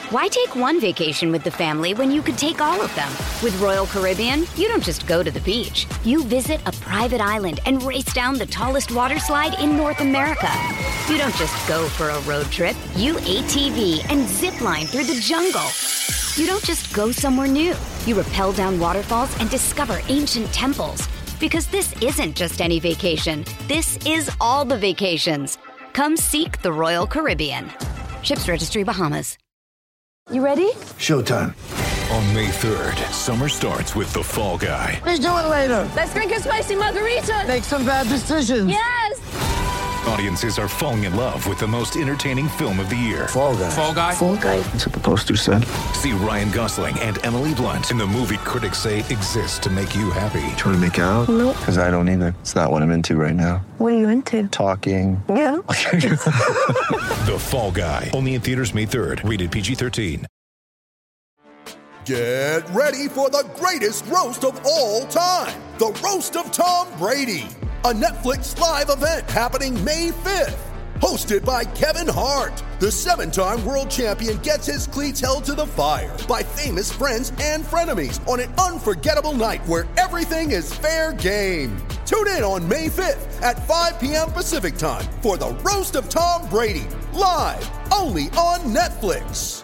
Why take one vacation with the family when you could take all of them? With Royal Caribbean, you don't just go to the beach. You visit a private island and race down the tallest water slide in North America. You don't just go for a road trip. You ATV and zip line through the jungle. You don't just go somewhere new. You rappel down waterfalls and discover ancient temples. Because this isn't just any vacation. This is all the vacations. Come seek the Royal Caribbean. Ships Registry, Bahamas. You ready? Showtime. On May 3rd, summer starts with The Fall Guy. Let's do it later. Let's drink a spicy margarita. Make some bad decisions. Yes! Audiences are falling in love with the most entertaining film of the year. Fall Guy. Fall Guy? Fall guy. That's what the poster said. See Ryan Gosling and Emily Blunt in the movie critics say exists to make you happy. Trying to make it out? Nope. Because I don't either. It's not what I'm into right now. What are you into? Talking. Yeah. The Fall Guy. Only in theaters May 3rd. Rated PG-13. Get ready for the greatest roast of all time. The Roast of Tom Brady. A Netflix live event happening May 5th. Hosted by Kevin Hart. The 7-time world champion gets his cleats held to the fire by famous friends and frenemies on an unforgettable night where everything is fair game. Tune in on May 5th at 5 p.m. Pacific time for the Roast of Tom Brady. Live only on Netflix.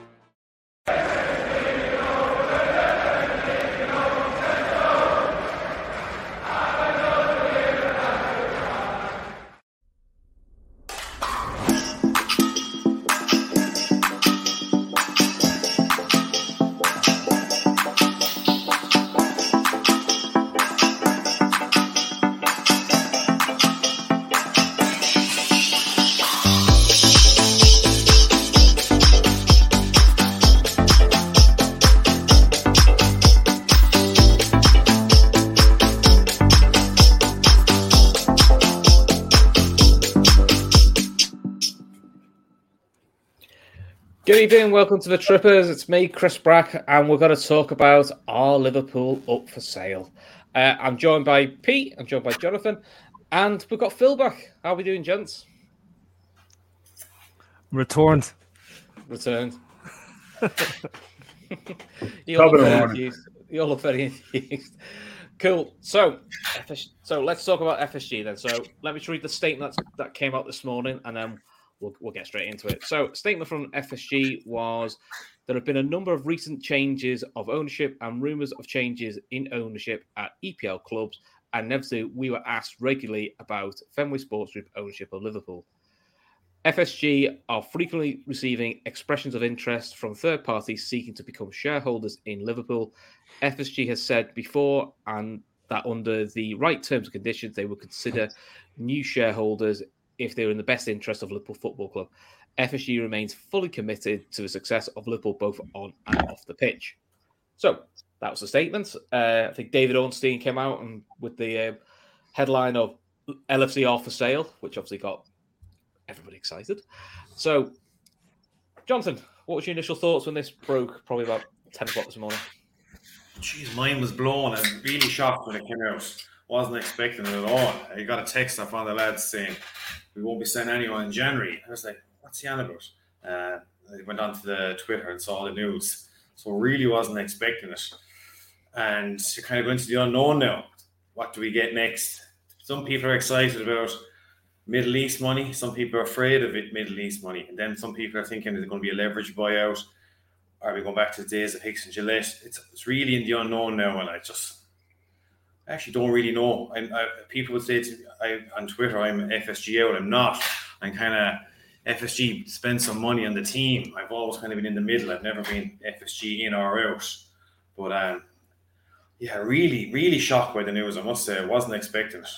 Good evening, welcome to the Trippers. It's me, Chris Brack, and we're going to talk about our Liverpool up for sale. I'm joined by Pete, I'm joined by Jonathan, and we've got Phil back. How are we doing, gents? Returned. You all look very confused. Cool. So let's talk about FSG then. So let me read the statement that came out this morning, and then we'll get straight into it. So, statement from FSG was, there have been a number of recent changes of ownership and rumours of changes in ownership at EPL clubs, and inevitably we were asked regularly about Fenway Sports Group ownership of Liverpool. FSG are frequently receiving expressions of interest from third parties seeking to become shareholders in Liverpool. FSG has said before and that under the right terms and conditions, they will consider new shareholders if they're in the best interest of Liverpool Football Club. FSG remains fully committed to the success of Liverpool both on and off the pitch. So that was the statement. I think David Ornstein came out and with the headline of LFC are for sale, which obviously got everybody excited. So, Jonathan, what was your initial thoughts when this broke probably about 10 o'clock this morning? Jeez, mine was blown. I'm really shocked when it came out. Wasn't expecting it at all. I got a text off one of the lads saying, we won't be sending anyone in January. I was like, what's he on about? I went on to the Twitter and saw the news. So really wasn't expecting it. And you're kind of going to the unknown now. What do we get next? Some people are excited about Middle East money. Some people are afraid of it, Middle East money. And then some people are thinking, is it going to be a leverage buyout? Are we going back to the days of Hicks and Gillette? It's really in the unknown now. And I actually don't really know. People would say to me, on Twitter, I'm FSG out. I'm not. I'm kind of FSG spend some money on the team. I've always kind of been in the middle. I've never been FSG in or out. But really, really shocked by the news. I must say, I wasn't expecting it.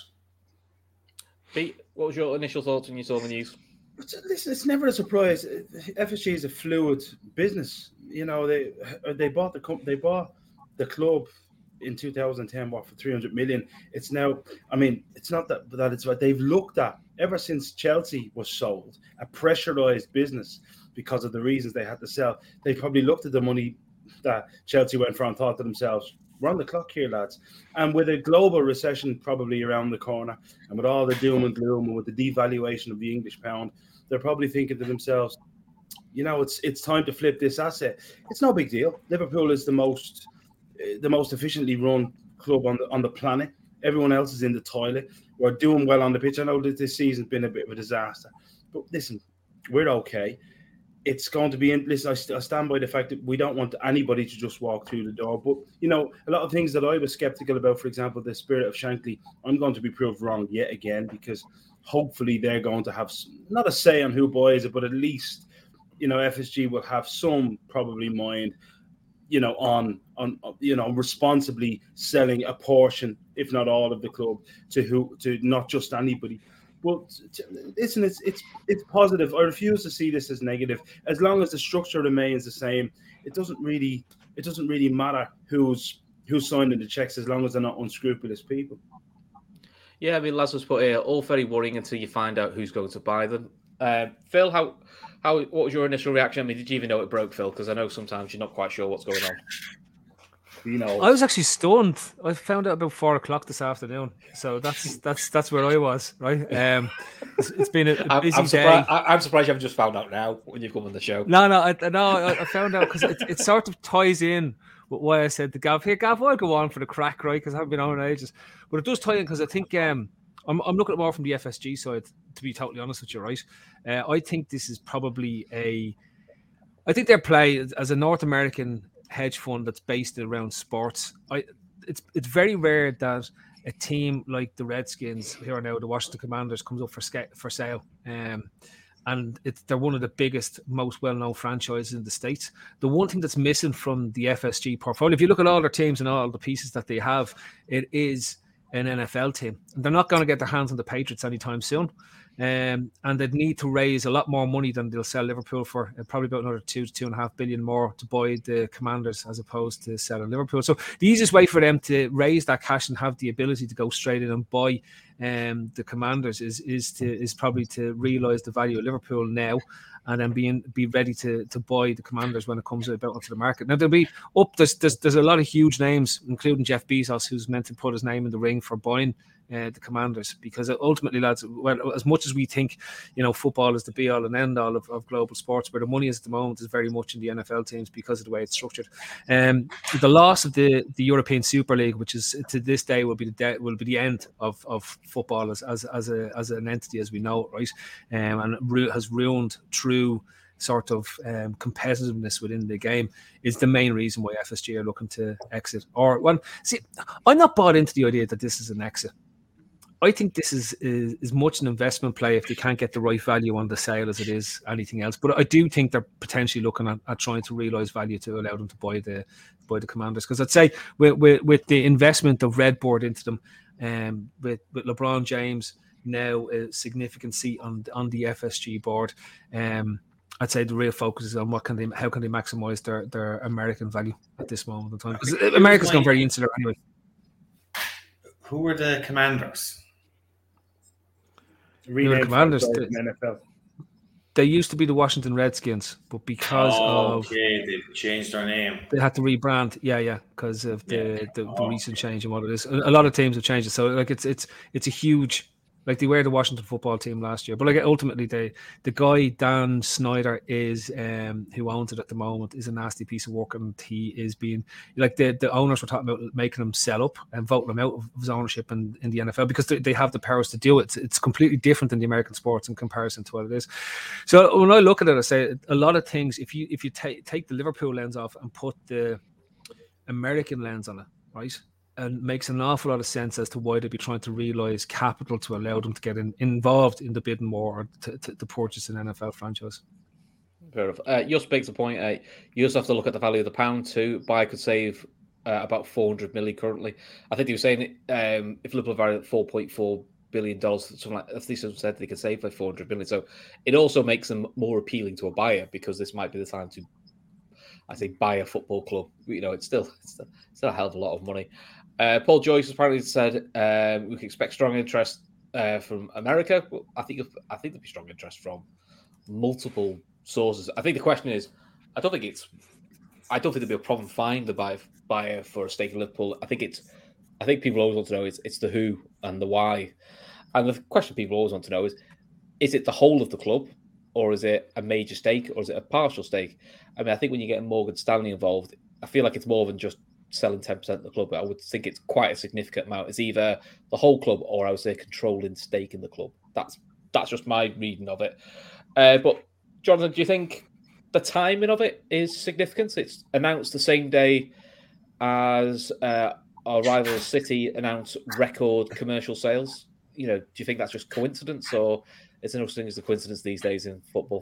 Pete, what was your initial thoughts when you saw the news? Listen, it's never a surprise. FSG is a fluid business. You know, they bought the club in 2010 for 300 million. It's now, I mean, it's not that it's what they've looked at ever since Chelsea was sold, a pressurized business because of the reasons they had to sell. They probably looked at the money that Chelsea went for and thought to themselves, we're on the clock here, lads. And with a global recession probably around the corner, and with all the doom and gloom, and with the devaluation of the English pound, they're probably thinking to themselves, it's time to flip this asset. It's no big deal. Liverpool is the most efficiently run club on the planet. Everyone else is in the toilet. We're doing well on the pitch. I know that this season's been a bit of a disaster, but listen, we're okay. It's going to be in. Listen, I stand by the fact that we don't want anybody to just walk through the door. But a lot of things that I was skeptical about, for example, the Spirit of Shankly, I'm going to be proved wrong yet again, because hopefully they're going to have not a say on who buys it, but at least FSG will have some probably mind, on responsibly selling a portion, if not all, of the club to not just anybody. Well, listen, it's positive. I refuse to see this as negative. As long as the structure remains the same, it doesn't really matter who's signing the checks, as long as they're not unscrupulous people. Yeah, I mean, Lazarus put here, all very worrying until you find out who's going to buy them. Phil, what was your initial reaction? I mean, did you even know it broke, Phil? Because I know sometimes you're not quite sure what's going on. I was actually stunned. I found out about 4:00 this afternoon, so that's where I was. Right, it's been a busy day. I'm surprised you haven't just found out now when you've come on the show. No, I found out because it sort of ties in with why I said to Gav, "Hey, Gav, I'll go on for the crack, right?" Because I haven't been on in ages, but it does tie in because I think I'm looking at more from the FSG side. To be totally honest with you, right? I think this is probably I think their play as a North American hedge fund that's based around sports. It's very rare that a team like the Redskins, who are now the Washington Commanders, comes up for sale. And they're one of the biggest, most well-known franchises in the States. The one thing that's missing from the FSG portfolio, if you look at all their teams and all the pieces that they have, it is an NFL team. They're not going to get their hands on the Patriots anytime soon. And they'd need to raise a lot more money than they'll sell Liverpool for, probably about another 2 to 2.5 billion more to buy the Commanders as opposed to selling Liverpool. So the easiest way for them to raise that cash and have the ability to go straight in and buy the Commanders is probably to realise the value of Liverpool now, and then be ready to buy the Commanders when it comes about onto the market. Now there'll be there's a lot of huge names, including Jeff Bezos, who's meant to put his name in the ring for buying the Commanders, because ultimately, lads, well, as much as we think, football is the be all and end all of global sports, where the money is at the moment is very much in the NFL teams because of the way it's structured. The loss of the European Super League, which is to this day will be the end of football as an entity as we know it, right? And has ruined true sort of competitiveness within the game, is the main reason why FSG are looking to exit. I'm not bought into the idea that this is an exit. I think this is much an investment play if they can't get the right value on the sale as it is anything else. But I do think they're potentially looking at trying to realise value to allow them to buy the Commanders. Because I'd say with the investment of Redboard into them, with LeBron James now a significant seat on the FSG board, I'd say the real focus is on how can they maximise their American value at this moment in time. Because America's gone very insular anyway. Who were the Commanders? Commanders. They used to be the Washington Redskins, but because they changed their name, they had to rebrand. Yeah, because of the recent change in what it is. A lot of teams have changed it, so like it's a huge. Like they were the Washington football team last year, but like ultimately the guy Dan Snyder is who owns it at the moment is a nasty piece of work, and he is being like the owners were talking about making him sell up and voting him out of his ownership in the NFL because they have the powers to do it. It's completely different than the American sports in comparison to what it is. So when I look at it, I say a lot of things. If you take the Liverpool lens off and put the American lens on it, right? And makes an awful lot of sense as to why they'd be trying to realise capital to allow them to get involved in the bidding war or to purchase an NFL franchise. Fair enough. Just makes a point. You also have to look at the value of the pound too. Buy could save about 400 million currently. I think he was saying if Liverpool valued at $4.4 billion, something like that, they said they could save like 400 million. So it also makes them more appealing to a buyer because this might be the time to, I say, buy a football club. It's still a hell of a lot of money. Paul Joyce has apparently said we can expect strong interest from America. Well, I think there'll be strong interest from multiple sources. I think the question is, I don't think there'll be a problem finding the buyer for a stake in Liverpool. I think people always want to know it's the who and the why, and the question people always want to know is it the whole of the club, or is it a major stake, or is it a partial stake? I mean, I think when you get Morgan Stanley involved, I feel like it's more than just selling 10% of the club. I would think it's quite a significant amount. It's either the whole club or I would say a controlling stake in the club. That's just my reading of it. But Jonathan, do you think the timing of it is significant? It's announced the same day as our rival City announced record commercial sales. You know, do you think that's just coincidence, or is there no such thing as the coincidence these days in football?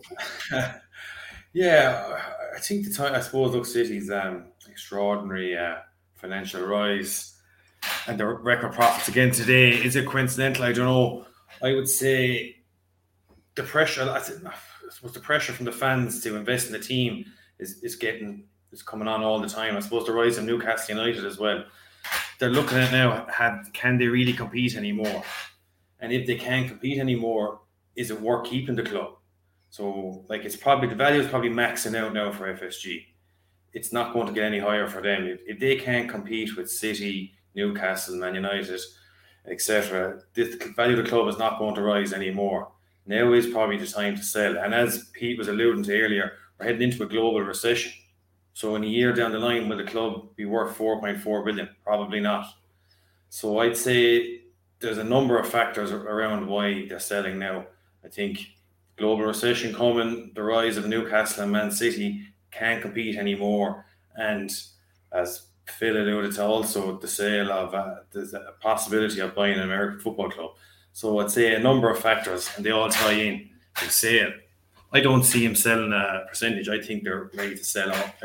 Yeah, I think the time. I suppose, look, City's extraordinary financial rise and the record profits again today. Is it coincidental? I don't know. I would say the pressure. I suppose the pressure from the fans to invest in the team is coming on all the time. I suppose the rise of Newcastle United as well. They're looking at now. Can they really compete anymore? And if they can't compete anymore, is it worth keeping the club? So, like, the value is probably maxing out now for FSG. It's not going to get any higher for them. If they can't compete with City, Newcastle, Man United, etc., the value of the club is not going to rise anymore. Now is probably the time to sell. And as Pete was alluding to earlier, we're heading into a global recession. So in a year down the line, will the club be worth 4.4 billion? Probably not. So I'd say there's a number of factors around why they're selling now. I think global recession coming, the rise of Newcastle and Man City can't compete anymore. And as Phil alluded to, also the sale of there's a possibility of buying an American football club. So I'd say a number of factors, and they all tie in to sale. I don't see him selling a percentage. I think they're ready to sell out.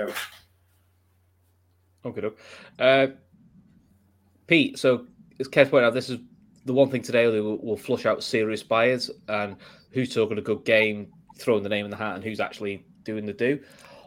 Okay, Pete, so as Kev pointed out, this is the one thing today they will flush out serious buyers and who's talking a good game, throwing the name in the hat, and who's actually doing the do.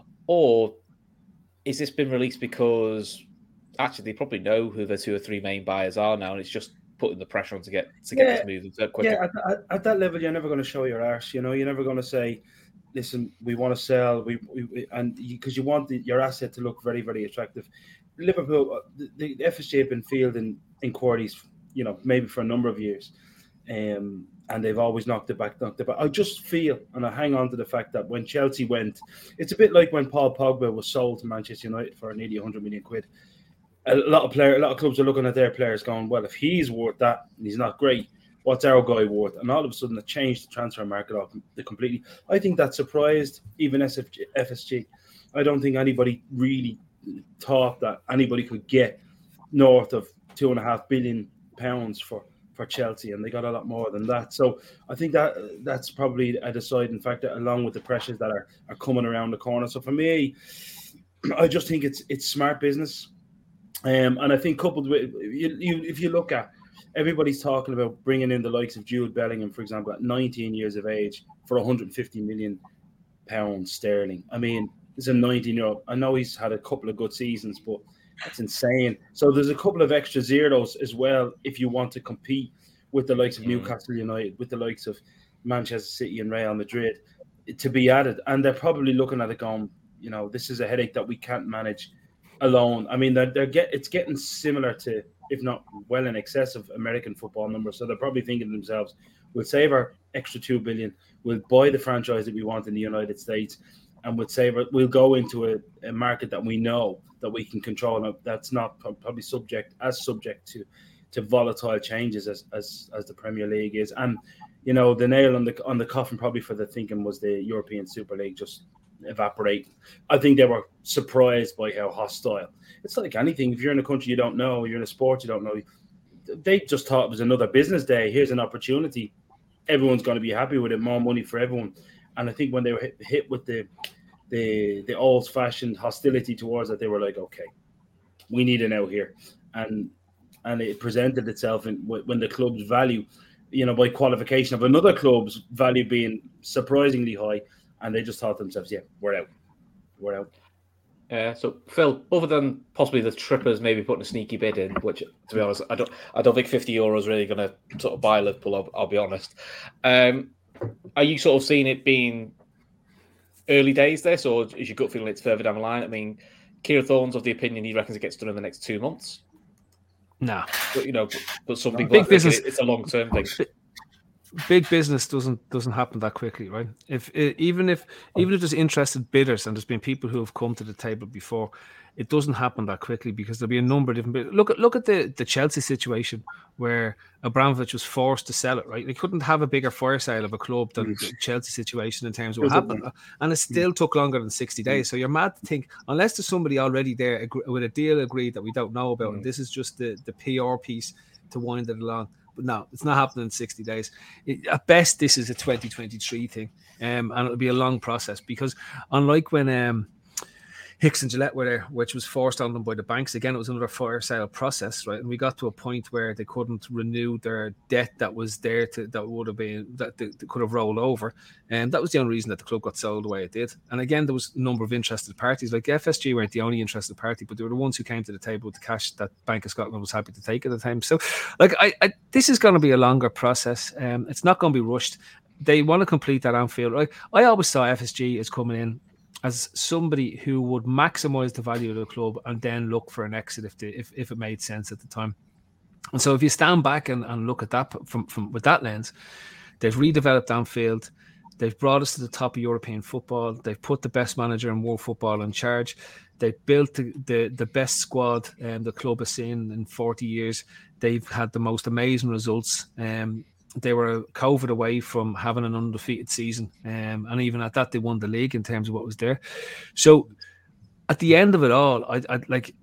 Or is this been released because actually they probably know who the 2 or 3 main buyers are now, and it's just putting the pressure on to get this moving quicker? Yeah, at that level, you're never going to show your arse. You know, you're never going to say, "Listen, we want to sell," because you want your asset to look very, very attractive. Liverpool, the FSG have been fielding inquiries, you know, maybe for a number of years, and they've always knocked it back. I just feel, and I hang on to the fact that when Chelsea went, it's a bit like when Paul Pogba was sold to Manchester United for nearly 100 million quid. A lot of clubs are looking at their players going, well, if he's worth that and he's not great, what's our guy worth? And all of a sudden it changed the transfer market off completely. I think that surprised even FSG. I don't think anybody really thought that anybody could get north of £2.5 billion for Chelsea, and they got a lot more than that. So I think that's probably a deciding factor, along with the pressures that are coming around the corner. So for me, I just think it's smart business. And I think coupled with, if you look at, everybody's talking about bringing in the likes of Jude Bellingham, for example, at 19 years of age for £150 million sterling. I mean, it's a 19-year-old. I know he's had a couple of good seasons, but that's insane. So there's a couple of extra zeros as well if you want to compete with the likes of Newcastle United, with the likes of Manchester City and Real Madrid to be added. And they're probably looking at it going, you know, this is a headache that we can't manage alone. I mean, it's getting similar to, if not well in excess of American football numbers. So they're probably thinking to themselves, we'll save our extra $2 billion, we'll buy the franchise that we want in the United States, and we'll go into a market that we know that we can control, and that's not probably subject to volatile changes as the Premier League is. And you know, the nail on the coffin probably for the thinking was the European Super League just evaporating. I think they were surprised by how hostile. It's like anything. If you're in a country you don't know, you're in a sport you don't know, they just thought it was another business day. Here's an opportunity. Everyone's going to be happy with it. More money for everyone. And I think when they were hit with the old-fashioned hostility towards it, they were like, okay, we need an out here. And it presented itself when the club's value, you know, by qualification of another club's value being surprisingly high, and they just thought to themselves, yeah, we're out. So Phil, other than possibly the Trippers maybe putting a sneaky bid in, which to be honest, I don't think €50 is really going to sort of buy Liverpool. I'll be honest. Are you sort of seeing it being early days this, or is your gut feeling it's further down the line? I mean, Keir Thorne's of the opinion he reckons it gets done in the next 2 months. No, but you know, but some I people think think it's a long-term thing. big business doesn't happen that quickly, right? Even if there's interested bidders and there's been people who have come to the table before, it doesn't happen that quickly because there'll be a number of different bidders. Look at the Chelsea situation where Abramovich was forced to sell it, right? They couldn't have a bigger fire sale of a club than the Chelsea situation in terms of what happened, and it still took longer than 60 days. So you're mad to think, unless there's somebody already there with a deal agreed that we don't know about, and this is just the PR piece to wind it along. But no, it's not happening in 60 days. At best, this is a 2023 thing, and it'll be a long process because unlike when Hicks and Gillette were there, which was forced on them by the banks, again, it was another fire sale process, right? And we got to a point where they couldn't renew their debt that was there that they could have rolled over, and that was the only reason that the club got sold the way it did. And again, there was a number of interested parties. Like FSG weren't the only interested party, but they were the ones who came to the table with the cash that Bank of Scotland was happy to take at the time. So, like, this is going to be a longer process. It's not going to be rushed. They want to complete that Anfield. Right? I always saw FSG as coming in as somebody who would maximise the value of the club and then look for an exit if it made sense at the time. And so if you stand back and look at that from with that lens, they've redeveloped Anfield, they've brought us to the top of European football, they've put the best manager in world football in charge, they built the best squad the club has seen in 40 years, they've had the most amazing results. They were COVID away from having an undefeated season, and even at that, they won the league in terms of what was there. So, at the end of it all, I'd like,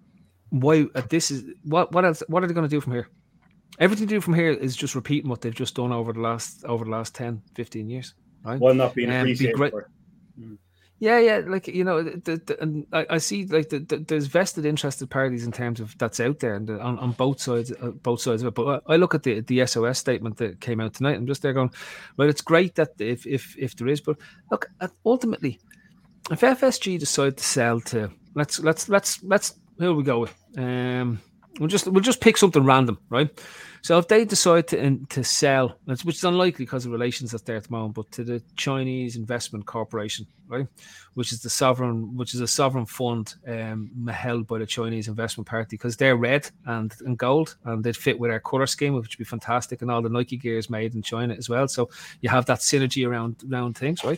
why this is what else? What are they going to do from here? Everything to do from here is just repeating what they've just done over the last 10, 15 years, right? While not being appreciated for it. Yeah, like, you know, and I see like there's vested interested parties in terms of that's out there and on both sides of it. But I look at the SOS statement that came out tonight. I'm just there going, well, it's great that if there is, but look, ultimately, if FSG decide to sell to let's here we go. We'll just pick something random, right? So if they decide to sell, which is unlikely because of relations that's there at the moment, but to the Chinese Investment Corporation, right, which is a sovereign fund held by the Chinese Investment Party, because they're red and gold and they'd fit with our colour scheme, which would be fantastic, and all the Nike gear is made in China as well. So you have that synergy around things, right?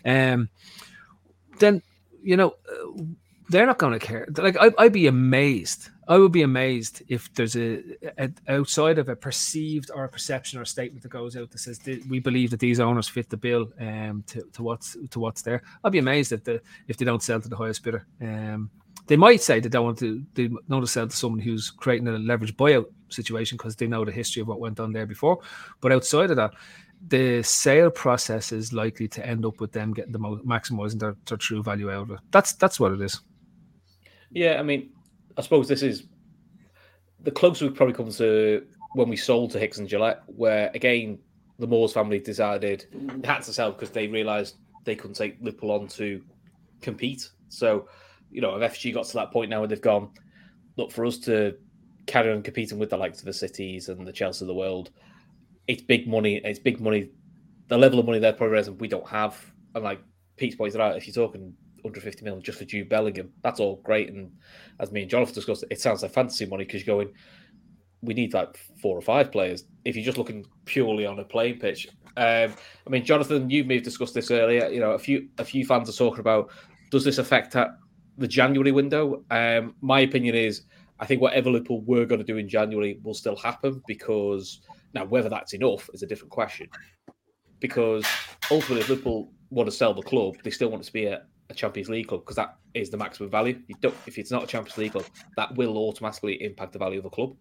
Then, you know, they're not going to care. Like, I'd be amazed. I would be amazed if there's a outside of a perceived or a perception or a statement that goes out that says we believe that these owners fit the bill to what's there. I'd be amazed if they don't sell to the highest bidder. They might say they don't want to sell to someone who's creating a leveraged buyout situation because they know the history of what went on there before. But outside of that, the sale process is likely to end up with them getting maximising their true value out of it. That's what it is. Yeah, I mean, I suppose this is the closer we've probably come to when we sold to Hicks and Gillette, where, again, the Moores family decided they had to sell because they realised they couldn't take Liverpool on to compete. So, you know, if FSG got to that point now where they've gone, look, for us to carry on competing with the likes of the Cities and the Chelsea of the world, it's big money. It's big money. The level of money they're probably raising, we don't have. And like Pete's pointed out, if you're talking 150 million just for Jude Bellingham, that's all great. And as me and Jonathan discussed, it sounds like fantasy money because you're going, we need like 4 or 5 players. If you're just looking purely on a playing pitch, I mean, Jonathan, you may have discussed this earlier. You know, a few fans are talking about, does this affect the January window? My opinion is, I think whatever Liverpool were going to do in January will still happen, because now whether that's enough is a different question. Because ultimately, if Liverpool want to sell the club, they still want it to be a Champions League club, because that is the maximum value. If it's not a Champions League club, that will automatically impact the value of the club.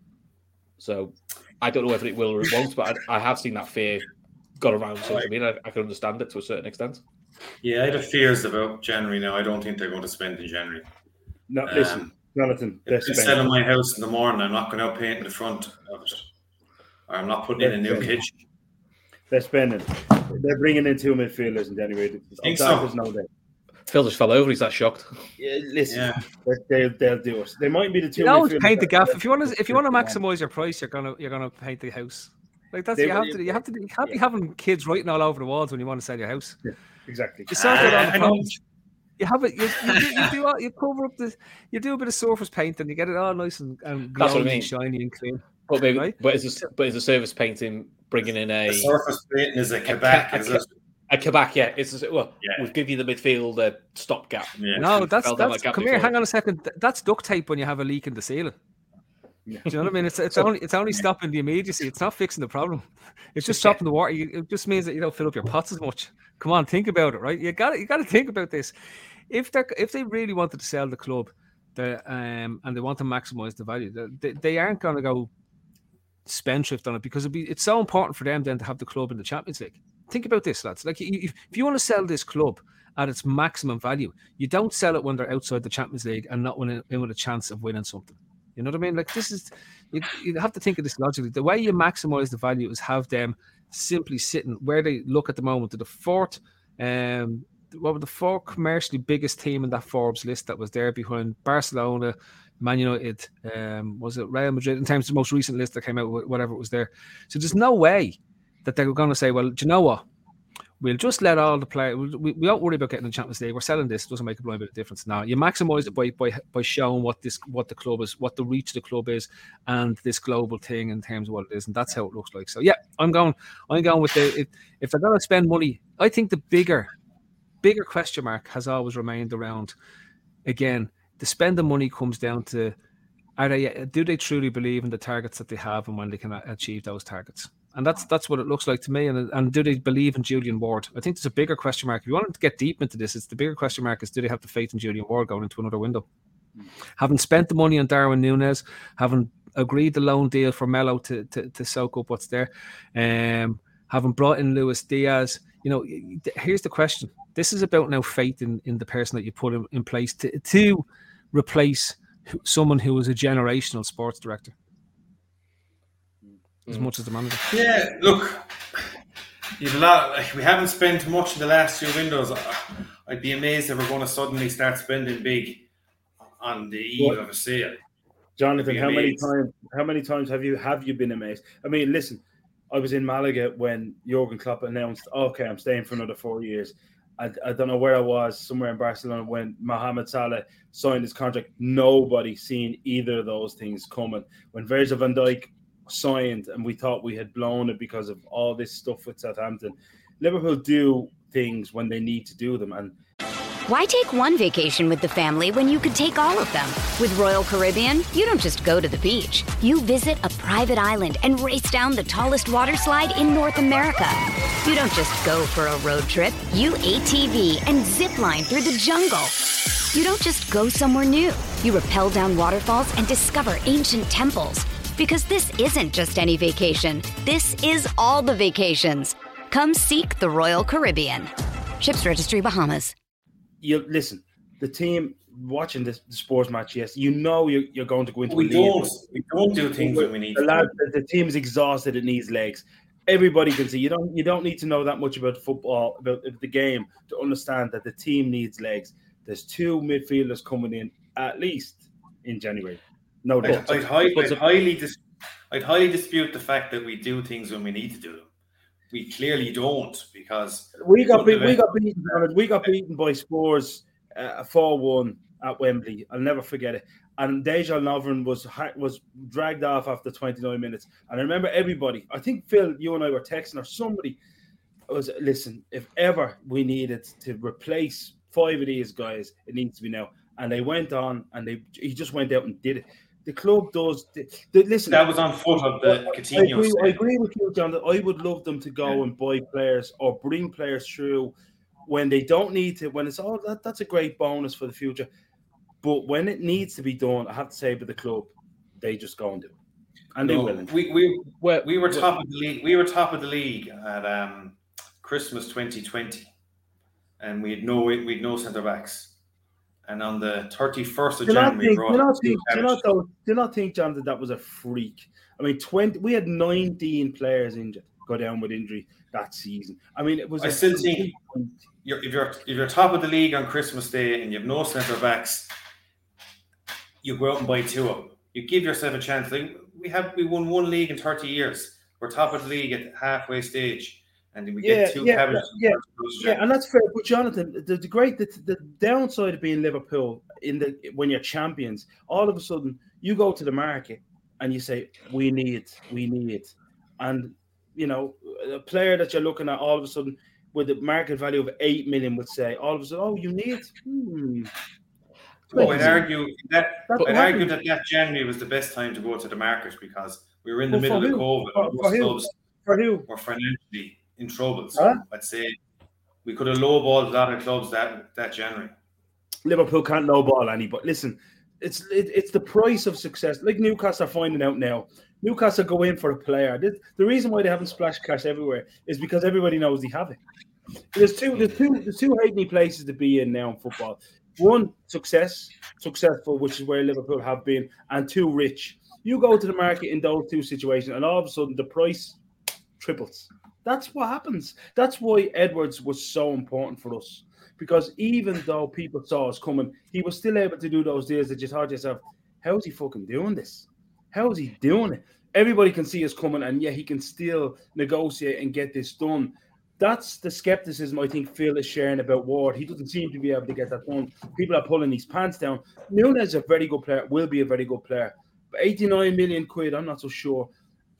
So I don't know whether it will or it won't, but I have seen that fear got around social media. I can understand it to a certain extent. Yeah, I have fears about January now. I don't think they're going to spend in January. No, listen, Jonathan. If I'm selling my house in the morning, I'm not going out painting the front of it. Or I'm not putting in a new kitchen. They're spending. They're bringing in 2 midfielders in January. Phil just fell over. He's that shocked. Yeah, listen, they'll do it. They might be the 2. You always paint the gaff. If you want to maximise your price, you're gonna paint the house. Like that's you can't be having kids writing all over the walls when you want to sell your house. Yeah, exactly. You sort it on the page. You have it. You cover up you do a bit of surface paint and you get it all nice and glowing and shiny and clean. But maybe, right? but is a surface painting bringing in the surface plating is a Quebec, is it? A Quebec, yeah. We'll give you the midfield stopgap. Yeah. No, that's come here. Hang on a second. That's duct tape when you have a leak in the ceiling. Yeah. Do you know what I mean? It's only stopping the immediacy. It's not fixing the problem. It's just stopping the water. It just means that you don't fill up your pots as much. Come on, think about it, right? You got to think about this. If they really wanted to sell the club, and they want to maximize the value, they aren't going to go spendthrift on it, because it's so important for them then to have the club in the Champions League. Think about this, lads. Like, if you want to sell this club at its maximum value, you don't sell it when they're outside the Champions League and not with a chance of winning something. You know what I mean? Like, this is, you have to think of this logically. The way you maximize the value is have them simply sitting where they look at the moment to the fourth, what were the four commercially biggest team in that Forbes list that was there behind Barcelona, Man United, was it Real Madrid, in terms of the most recent list that came out, whatever it was there. So there's no way that they're going to say, well, do you know what? We'll just let all the players, we don't worry about getting the Champions League. We're selling this. It doesn't make a blind bit of difference. Now, you maximise it by showing what the club is, what the reach of the club is, and this global thing in terms of what it is. And that's how it looks like. So, yeah, I'm going with if they're going to spend money, I think the bigger question mark has always remained around, again, the spend the money comes down to, do they truly believe in the targets that they have and when they can achieve those targets? And that's what it looks like to me. And do they believe in Julian Ward? I think there's a bigger question mark. If you want to get deep into this, it's the bigger question mark is, do they have the faith in Julian Ward going into another window? Having spent the money on Darwin Núñez, having agreed the loan deal for Melo to soak up what's there, having brought in Luis Diaz, here's the question. This is about now faith in the person that you put in place to replace someone who was a generational sports director. As much as the manager. Yeah, look, you've a lot. We haven't spent much in the last few windows. I'd be amazed if we're going to suddenly start spending big on the eve of a sale. Jonathan, how many times have you been amazed? I mean, listen, I was in Malaga when Jurgen Klopp announced, okay, I'm staying for another 4 years. I don't know where I was, somewhere in Barcelona, when Mohamed Salah signed his contract. Nobody seen either of those things coming. When Virgil van Dijk signed and we thought we had blown it because of all this stuff with Southampton, Liverpool do things when they need to do them. And why take one vacation with the family when you could take all of them? With Royal Caribbean, you don't just go to the beach. You visit a private island and race down the tallest water slide in North America. You don't just go for a road trip. You ATV and zip line through the jungle. You don't just go somewhere new. You rappel down waterfalls and discover ancient temples. Because this isn't just any vacation. This is all the vacations. Come seek the Royal Caribbean. Ships Registry, Bahamas. You listen, the team watching the sports match, yes, you're going to go into we don't do things when we need to. The team is exhausted, it needs legs. Everybody can see. You don't need to know that much about football, about the game, to understand that the team needs legs. There's 2 midfielders coming in at least in January. No doubt. I'd highly dispute the fact that we do things when we need to do them. We clearly don't, because we got beaten by Spurs 4-1 at Wembley. I'll never forget it. And Dejan Lovren was dragged off after 29 minutes. And I remember everybody, I think Phil, you and I were texting, or somebody was, listen, if ever we needed to replace 5 of these guys, it needs to be now. And they went on, and he just went out and did it. The club does. Listen, that was on foot of the Coutinho. I agree with you, John, that I would love them to go and buy players or bring players through when they don't need to. When it's all that's a great bonus for the future. But when it needs to be done, I have to say, with the club, they just go and do it, and they will. We were top of the league. We were top of the league at Christmas 2020, and we had no centre backs. And on the 31st of January, do not think, John, that was a freak. I mean, we had 19 players injured, go down with injury that season. I mean, it was. I still think if you're top of the league on Christmas Day and you have no centre backs, you go out and buy 2 of them. You give yourself a chance. Like, we won 1 league in 30 years. We're top of the league at the halfway stage. And we get 2 cabinets. Yeah, and that's fair. But Jonathan, the downside of being Liverpool when you're champions, all of a sudden you go to the market and you say, we need, and a player that you're looking at all of a sudden with a market value of 8 million would say, all of a sudden, you need. I'd argue that January was the best time to go to the market because we were in the middle of COVID. Most clubs were financially in trouble. So I'd say we could have lowballed a lot of clubs that January. Liverpool can't lowball anybody. Listen, it's the price of success. Like Newcastle are finding out now. Newcastle go in for a player. The reason why they haven't splashed cash everywhere is because everybody knows they have it. There's two halfpenny places to be in now in football. One, successful, which is where Liverpool have been, and two, rich. You go to the market in those two situations, and all of a sudden the price triples. That's what happens. That's why Edwards was so important for us. Because even though people saw us coming, he was still able to do those deals that you thought to yourself, how is he fucking doing this? How is he doing it? Everybody can see us coming, and he can still negotiate and get this done. That's the skepticism I think Phil is sharing about Ward. He doesn't seem to be able to get that done. People are pulling his pants down. Nunes is a very good player, will be a very good player. But 89 million quid, I'm not so sure.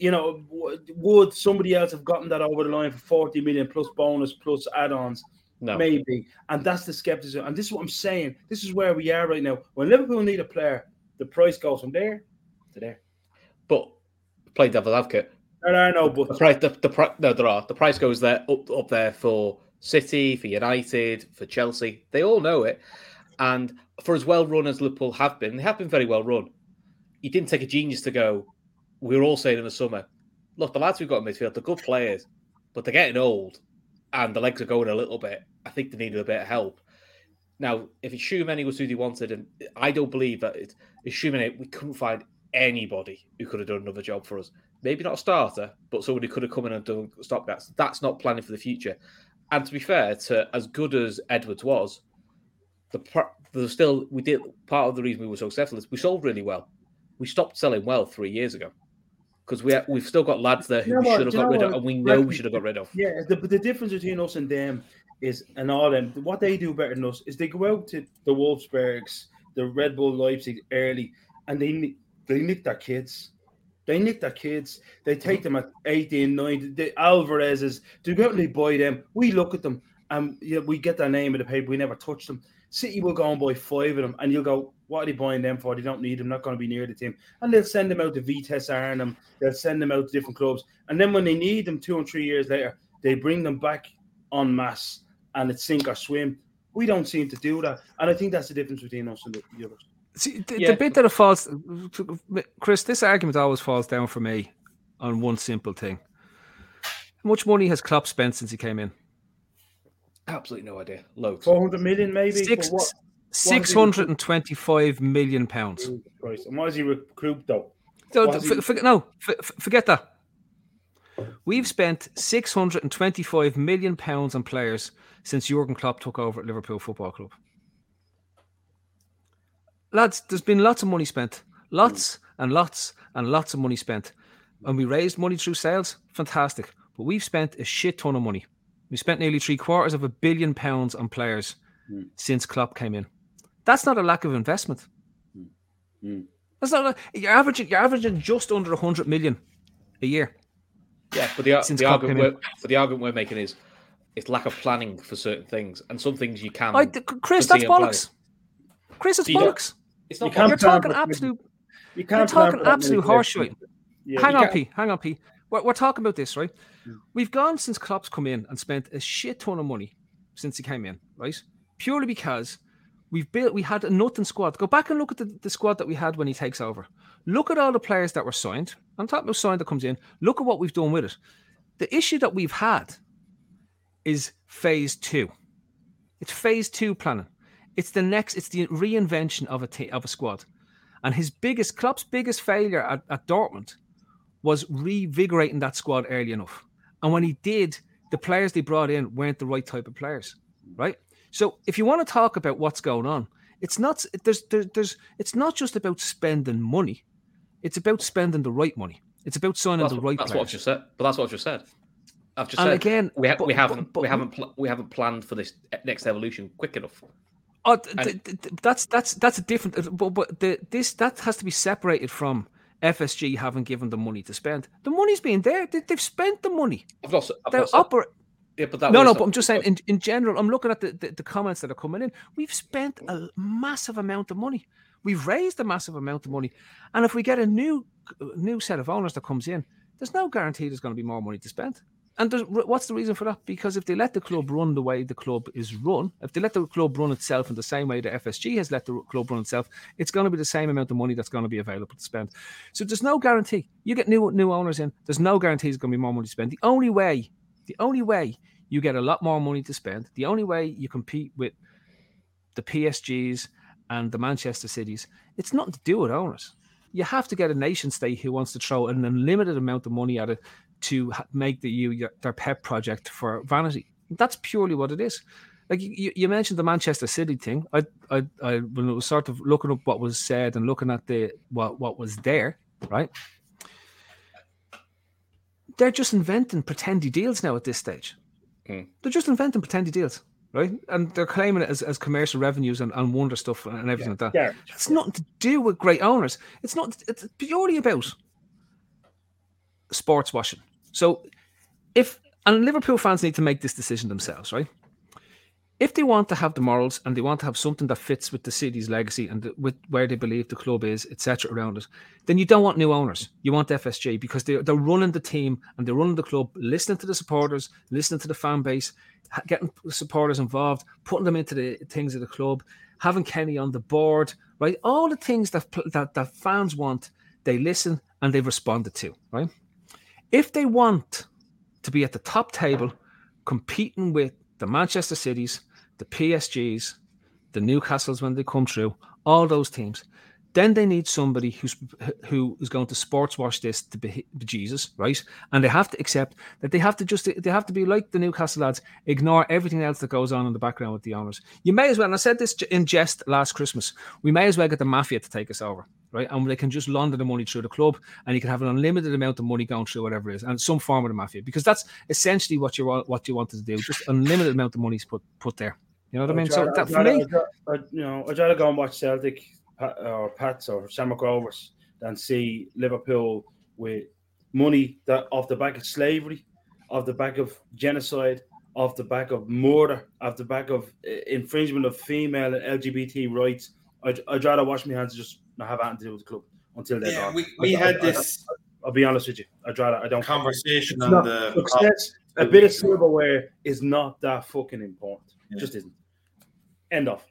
Would somebody else have gotten that over the line for 40 million plus bonus plus add-ons? No. Maybe. And that's the skepticism. And this is what I'm saying. This is where we are right now. When Liverpool need a player, the price goes from there to there. But play devil's advocate. There are no buts. There are. The price goes there up there for City, for United, for Chelsea. They all know it. And for as well run as Liverpool have been, they have been very well run. You didn't take a genius to go, we were all saying in the summer, look, the lads we've got in midfield, they're good players, but they're getting old and the legs are going a little bit. I think they needed a bit of help. Now, if Schumann was who they wanted, and I don't believe that it's Schumann, we couldn't find anybody who could have done another job for us. Maybe not a starter, but somebody who could have come in and done stopgaps. That's not planning for the future. And to be fair, to as good as Edwards was, part of the reason we were so successful is we sold really well. We stopped selling well 3 years ago because we've still got lads there who we should have got rid of, and we know we should have got rid of. Yeah, the difference between us and them is, and all them, what they do better than us is they go out to the Wolfsburgs, the Red Bull Leipzig early, and they nick their kids. They nick their kids. They take them at 18, 19. The Alvarez's, they go out and they buy them. We look at them and we get their name in the paper. We never touch them. City will go and buy 5 of them, and you'll go, what are they buying them for? They don't need them, not going to be near the team. And they'll send them out to Vitesse Arnhem. They'll send them out to different clubs. And then when they need them 2 and 3 years later, they bring them back en masse, and it's sink or swim. We don't seem to do that. And I think that's the difference between us and the others. See, the bit that it falls, Chris, this argument always falls down for me on one simple thing. How much money has Klopp spent since he came in? Absolutely no idea. Loads. 400 million, maybe? 625 million pounds. And what has he recouped, though? Forget that. We've spent 625 million pounds on players since Jurgen Klopp took over at Liverpool Football Club. Lads, there's been lots of money spent. Lots and lots and lots of money spent. And we raised money through sales. Fantastic. But we've spent a shit ton of money. We spent nearly £750 million on players since Klopp came in. That's not a lack of investment. That's not. You're averaging just under 100 million a year. Yeah, but the argument we're making is it's lack of planning for certain things, and some things you can. Chris, that's bollocks. Chris, it's bollocks. It's not. You're talking absolute. You're talking absolute horseshit. Hang on, P. We're talking about this, right? We've gone since Klopp's come in and spent a shit ton of money since he came in, right? Purely because we had a nothing squad. Go back and look at the squad that we had when he takes over. Look at all the players that were signed. I'm talking about signed that comes in. Look at what we've done with it. The issue that we've had is phase 2. It's phase 2 planning. It's the reinvention of a squad. And Klopp's biggest failure at Dortmund was revigorating that squad early enough. And when he did, the players they brought in weren't the right type of players, right? So if you want to talk about what's going on, it's not just about spending money. It's about spending the right money. It's about signing the right players. That's what I've just said. But that's what I've just said. Again, we haven't planned for this next evolution quick enough. That's a different. But that has to be separated from FSG haven't given them money to spend. The money's been there. They've spent the money. I've not said. Yeah, but but I'm just saying, in general, I'm looking at the comments that are coming in. We've spent a massive amount of money. We've raised a massive amount of money. And if we get a new set of owners that comes in, there's no guarantee there's going to be more money to spend. And what's the reason for that? Because if they let the club run the way the club is run, if they let the club run itself in the same way the FSG has let the club run itself, it's going to be the same amount of money that's going to be available to spend. So there's no guarantee. You get new owners in, there's no guarantee there's going to be more money to spend. The only way you get a lot more money to spend, the only way you compete with the PSGs and the Manchester Cities, it's nothing to do with owners. You have to get a nation state who wants to throw an unlimited amount of money at it to make their pet project for vanity. That's purely what it is. Like you mentioned the Manchester City thing. I when it was sort of looking up what was said and looking at what was there, right? They're just inventing pretendy deals now at this stage. They're just inventing pretendy deals, right? And they're claiming it as commercial revenues and wonder stuff and everything like that. Yeah. It's nothing to do with great owners. It's purely about sports washing. So and Liverpool fans need to make this decision themselves, right? If they want to have the morals and they want to have something that fits with the city's legacy and with where they believe the club is, etc., around it, then you don't want new owners. You want FSG because they're running the team and they're running the club, listening to the supporters, listening to the fan base, getting supporters involved, putting them into the things of the club, having Kenny on the board, right? All the things that fans want, they listen and they've responded to, right? If they want to be at the top table, competing with the Manchester Cities, the PSGs, the Newcastles when they come through, all those teams, then they need somebody who is going to sports wash this to be Jesus, right? And they have to accept that they have to be like the Newcastle lads, ignore everything else that goes on in the background with the owners. You may as well, and I said this in jest last Christmas, we may as well get the mafia to take us over, right? And they can just launder the money through the club and you can have an unlimited amount of money going through whatever it is, and some form of the mafia, because that's essentially what you wanted to do, just unlimited amount of money is put there. You know what I mean? So that for me, I'd rather go and watch Celtic or Pats or Shamrock Rovers than see Liverpool with money that off the back of slavery, off the back of genocide, off the back of murder, off the back of infringement of female and LGBT rights. I'd rather wash my hands and just not have anything to do with the club until they're gone. We had this. I'll be honest with you. I don't conversation on the success. A bit of silverware is not that fucking important. It just isn't. End of.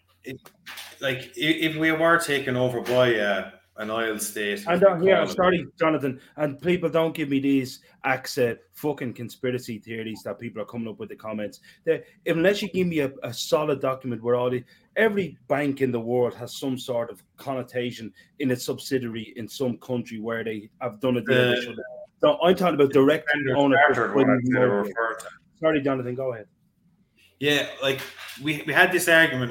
If we were taken over by an oil state, sorry, Jonathan, and people don't give me these fucking conspiracy theories that people are coming up with the comments. Unless you give me a solid document where every bank in the world has some sort of connotation in its subsidiary in some country where they have done a deal. So I'm talking about direct ownership. Sorry, Jonathan, go ahead. Yeah, we had this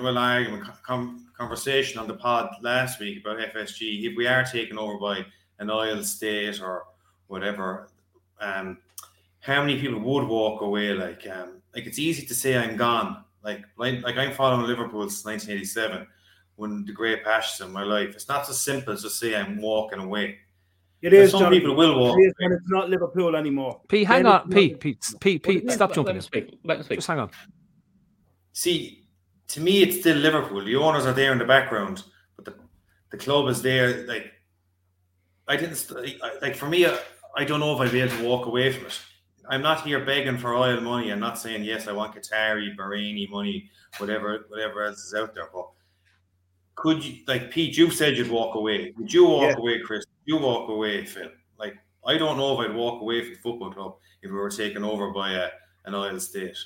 conversation on the pod last week about FSG. If we are taken over by an oil state or whatever, how many people would walk away? It's easy to say I'm gone. I'm following Liverpool since 1987, when the great patches in my life. It's not so simple as to say I'm walking away. It is. Some people will walk away. And it's not Liverpool anymore. Pete, hang on. Pete, stop jumping in. Let me speak. Just hang on. See, to me, it's still Liverpool. The owners are there in the background, but the club is there. For me, I don't know if I'd be able to walk away from it. I'm not here begging for oil money. I'm not saying, yes, I want Qatari, Bahraini money, whatever else is out there. But could you, Pete, you said you'd walk away. Would you walk away, Chris? Would you walk away, Phil? I don't know if I'd walk away from the football club if we were taken over by an oil state.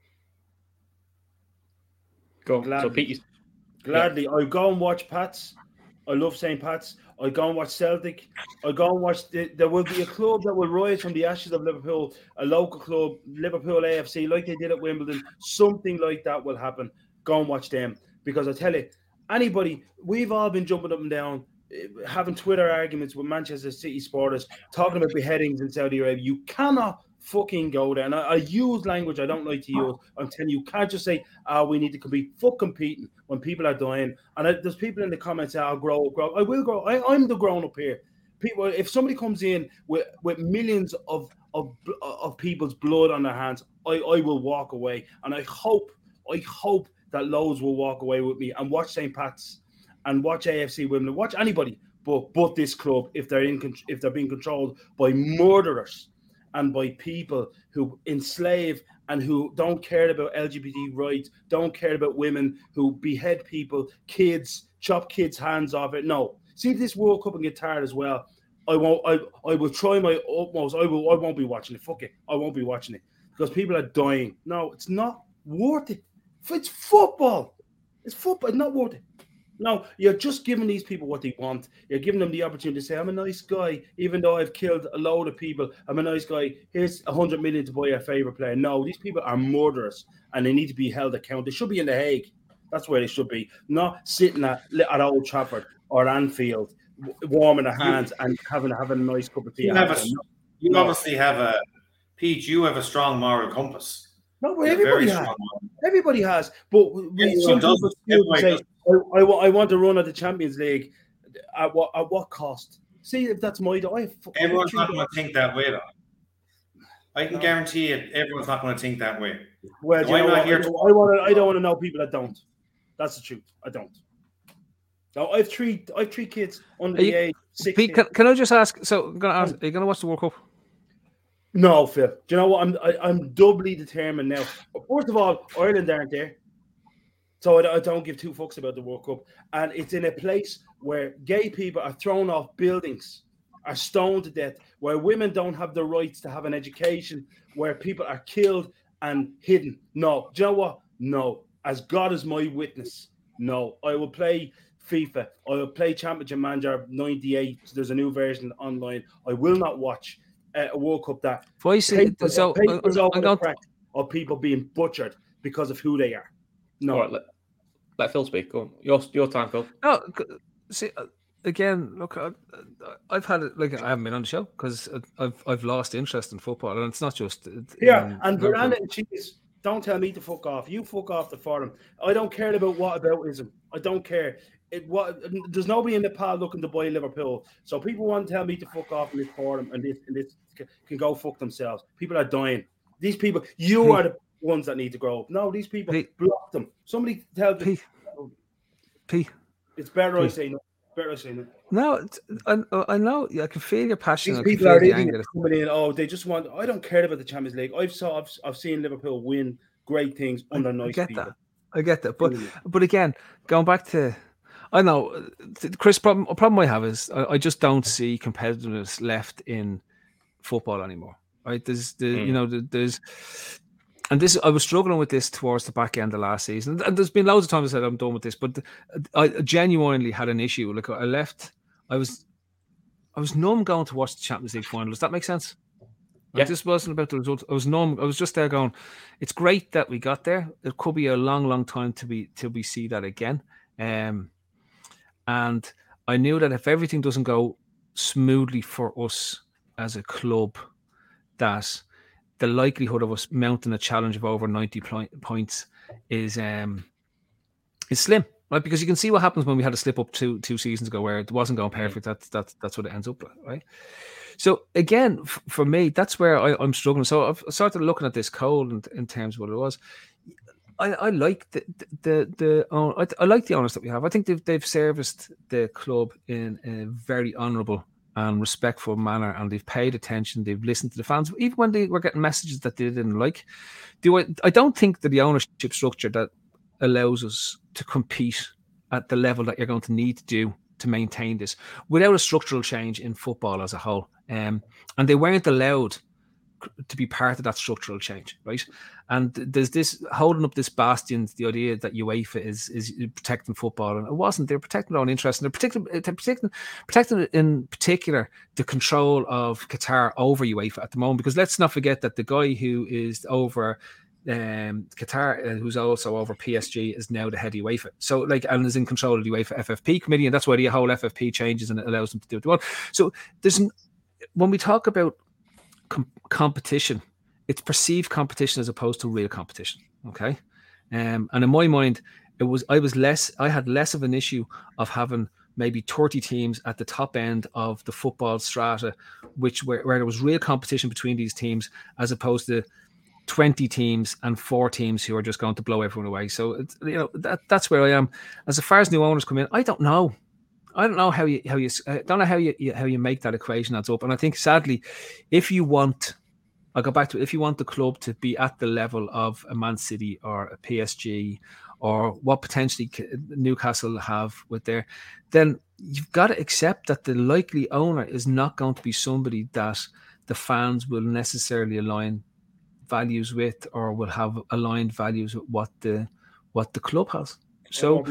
Gladly. I go and watch Pats. I love St. Pat's. I go and watch Celtic. I go and watch. There will be a club that will rise from the ashes of Liverpool, a local club, Liverpool AFC, like they did at Wimbledon. Something like that will happen. Go and watch them, because I tell you, we've all been jumping up and down, having Twitter arguments with Manchester City supporters, talking about beheadings in Saudi Arabia. You cannot fucking go there. And I use language I don't like to use. I'm telling you, can't just say, we need to compete. Fuck competing when people are dying. And there's people in the comments say, I'll grow. I will grow. I'm the grown up here. people, if somebody comes in with millions of people's blood on their hands, I will walk away, and I hope that loads will walk away with me and watch St. Pat's and watch AFC Wimbledon, watch anybody but this club if they're being controlled by murderers and by people who enslave and who don't care about LGBT rights, don't care about women, who behead people, kids, chop kids' hands off it. No. See this World Cup in Qatar as well. I will try my utmost. I won't be watching it. Fuck it. I won't be watching it because people are dying. No, it's not worth it. It's football. It's football. It's not worth it. No, you're just giving these people what they want. You're giving them the opportunity to say, I'm a nice guy, even though I've killed a load of people. I'm a nice guy. Here's 100 million to buy your favourite player. No, these people are murderers and they need to be held accountable. They should be in The Hague. That's where they should be. Not sitting at Old Trafford or Anfield, warming their hands and having a nice cup of tea. You obviously have a, Pete, you have a strong moral compass. No, everybody has. Everybody has. But some people say, I want to run at the Champions League. At what cost? See if that's my. Everyone's not going to think that way, though. I can guarantee it. Everyone's not going to think that way. Well, I don't want to know people that don't. That's the truth. I don't. No, I have three kids under the age 16. Pete, can I just ask? So, I'm going to ask. Are you going to watch the World Cup? No, Phil. Do you know what? I'm doubly determined now. First of all, Ireland aren't there. So I don't give two fucks about the World Cup. And it's in a place where gay people are thrown off buildings, are stoned to death, where women don't have the rights to have an education, where people are killed and hidden. No. Do you know what? No. As God is my witness, no. I will play FIFA. I will play Championship Manager 98. There's a new version online. I will not watch a World Cup that of people being butchered because of who they are. No. All right, let Phil speak. Go on. Your time, Phil. No, see, again, look, I've had it. Like, I haven't been on the show because I've lost interest in football, and it's not just and Veranda and Cheese. Don't tell me to fuck off. You fuck off the forum. I don't care about whataboutism. I don't care. There's nobody in Nepal looking to buy Liverpool. So people want to tell me to fuck off in this forum and this can go fuck themselves. People are dying. These people, you are the ones that need to grow up. No, these people block them. Somebody tell them. P. It's better I say no. Better I say no. No, I know. I can feel your passion. These people are idiots coming in. Oh, they just want. I don't care about the Champions League. I've seen Liverpool win great things under nice people. I get that, but again, going back to, I know, Chris. A problem I have is I just don't see competitiveness left in football anymore. Right? There's and this, I was struggling with this towards the back end of last season. And there's been loads of times I said I'm done with this, but I genuinely had an issue. Like I was numb going to watch the Champions League final. Does that make sense? Like, this wasn't about the result. I was numb. I was just there going, it's great that we got there. It could be a long, long time till we see that again. And I knew that if everything doesn't go smoothly for us as a club, that the likelihood of us mounting a challenge of over 90 points is slim, right? Because you can see what happens when we had a slip up two seasons ago where it wasn't going perfect. That's what it ends up like, right? So again, for me, that's where I'm struggling. So I've started looking at this cold in terms of what it was. I like I like the owners that we have. I think they've serviced the club in a very honourable and respectful manner, and they've paid attention. They've listened to the fans, even when they were getting messages that they didn't like. I don't think that the ownership structure that allows us to compete at the level that you're going to need to do to maintain this without a structural change in football as a whole. And they weren't allowed to be part of that structural change, right? And there's this holding up this bastion, the idea that UEFA is protecting football, and it wasn't. They're protecting their own interests, and they're protecting in particular the control of Qatar over UEFA at the moment. Because let's not forget that the guy who is over Qatar, who's also over PSG, is now the head of UEFA. So, and is in control of the UEFA FFP committee, and that's why the whole FFP changes and it allows them to do what they want. So, when we talk about competition, it's perceived competition as opposed to real competition. Okay, and in my mind, I had less of an issue of having maybe 30 teams at the top end of the football strata, where there was real competition between these teams, as opposed to 20 teams and 4 teams who are just going to blow everyone away. So it's, that's where I am. As far as new owners come in, I don't know how you make that equation adds up. And I think, sadly, if you want the club to be at the level of a Man City or a PSG, or what potentially Newcastle have with there, then you've got to accept that the likely owner is not going to be somebody that the fans will necessarily align values with, or will have aligned values with what the club has. So,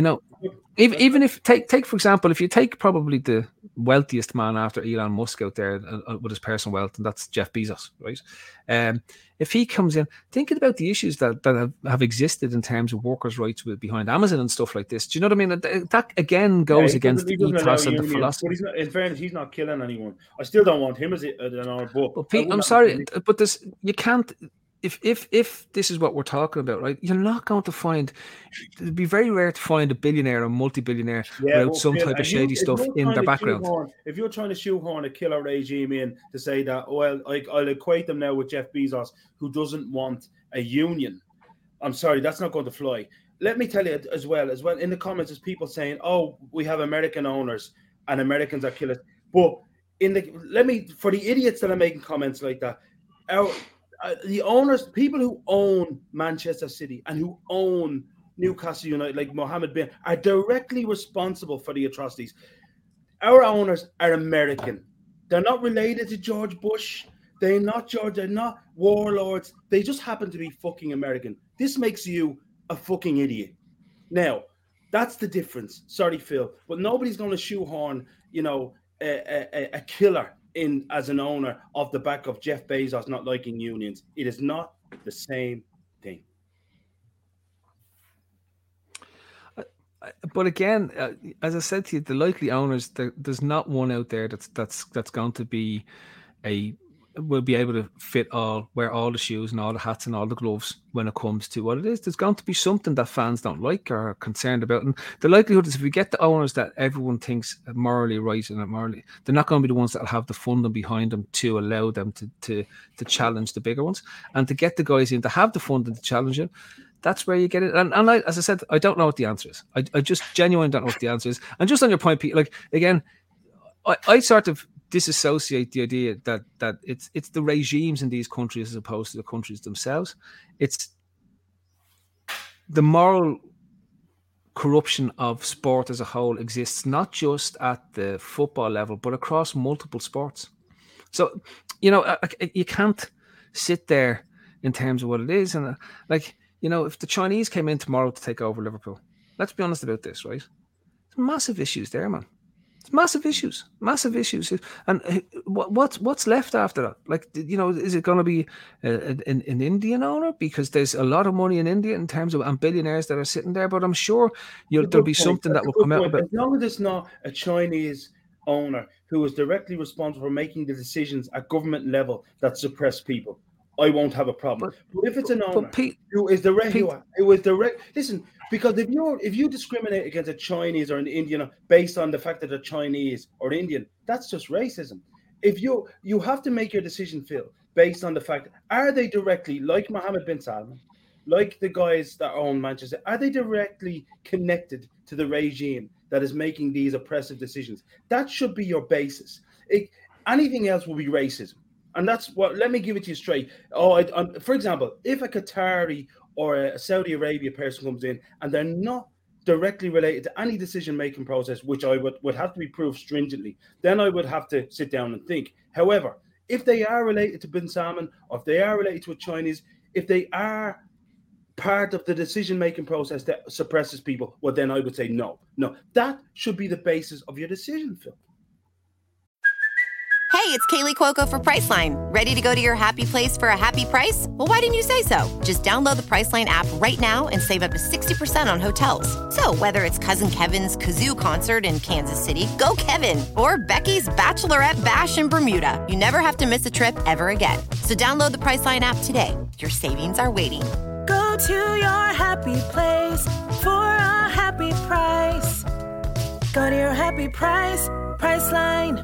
even if take for example, if you take probably the wealthiest man after Elon Musk out there with his personal wealth, and that's Jeff Bezos, right? If he comes in, thinking about the issues that have existed in terms of workers' rights behind Amazon and stuff like this, do you know what I mean? That again goes against the ethos and the philosophy. But in fairness, he's not killing anyone. I still don't want him as an owner. But Pete, I'm sorry, but you can't. If this is what we're talking about, right? You're not going to find. It'd be very rare to find a billionaire or multi-billionaire without some type of shady stuff in their background. If you're trying to shoehorn a killer regime in to say that, well, I'll equate them now with Jeff Bezos, who doesn't want a union. I'm sorry, that's not going to fly. Let me tell you as well in the comments, there's people saying, "Oh, we have American owners and Americans are killers." But for the idiots that are making comments like that, the owners, people who own Manchester City and who own Newcastle United, like Mohammed bin, are directly responsible for the atrocities. Our owners are American. They're not related to George Bush. They're not warlords. They just happen to be fucking American. This makes you a fucking idiot. Now, that's the difference. Sorry, Phil, but nobody's going to shoehorn, a killer in as an owner off the back of Jeff Bezos not liking unions. It is not the same thing. But again, as I said to you, the likely owners, there's not one out there that's going to be will be able to wear all the shoes and all the hats and all the gloves when it comes to what it is. There's going to be something that fans don't like or are concerned about. And the likelihood is, if we get the owners that everyone thinks are morally right and morally, they're not going to be the ones that will have the funding behind them to allow them to challenge the bigger ones, and to get the guys in to have the funding to challenge it. That's where you get it. And as I said, I don't know what the answer is. I just genuinely don't know what the answer is. And just on your point, Pete, like, again, I sort of disassociate the idea that it's the regimes in these countries as opposed to the countries themselves. It's the moral corruption of sport as a whole exists not just at the football level, but across multiple sports. So, you can't sit there in terms of what it is. And if the Chinese came in tomorrow to take over Liverpool, let's be honest about this, right? There's massive issues there, man. It's massive issues. And what's left after that? Like, is it going to be an Indian owner? Because there's a lot of money in India in terms of and billionaires that are sitting there. But I'm sure there'll be something that will come out of it. As long as it's not a Chinese owner who is directly responsible for making the decisions at government level that suppress people, I won't have a problem. But if it's an owner who is direct, listen, because if you discriminate against a Chinese or an Indian based on the fact that they're Chinese or Indian, that's just racism. If you have to make your decision, Phil, based on the fact, are they directly, like Mohammed bin Salman, like the guys that own Manchester, are they directly connected to the regime that is making these oppressive decisions? That should be your basis. Anything else will be racism. And that's what, let me give it to you straight. For example, if a Qatari or a Saudi Arabia person comes in and they're not directly related to any decision-making process, which I would have to be proved stringently, then I would have to sit down and think. However, if they are related to bin Salman, or if they are related to a Chinese, if they are part of the decision-making process that suppresses people, well, then I would say no. That should be the basis of your decision, Phil. Hey, it's Kaylee Cuoco for Priceline. Ready to go to your happy place for a happy price? Well, why didn't you say so? Just download the Priceline app right now and save up to 60% on hotels. So whether it's Cousin Kevin's Kazoo Concert in Kansas City, go Kevin, or Becky's Bachelorette Bash in Bermuda, you never have to miss a trip ever again. So download the Priceline app today. Your savings are waiting. Go to your happy place for a happy price. Go to your happy price, Priceline.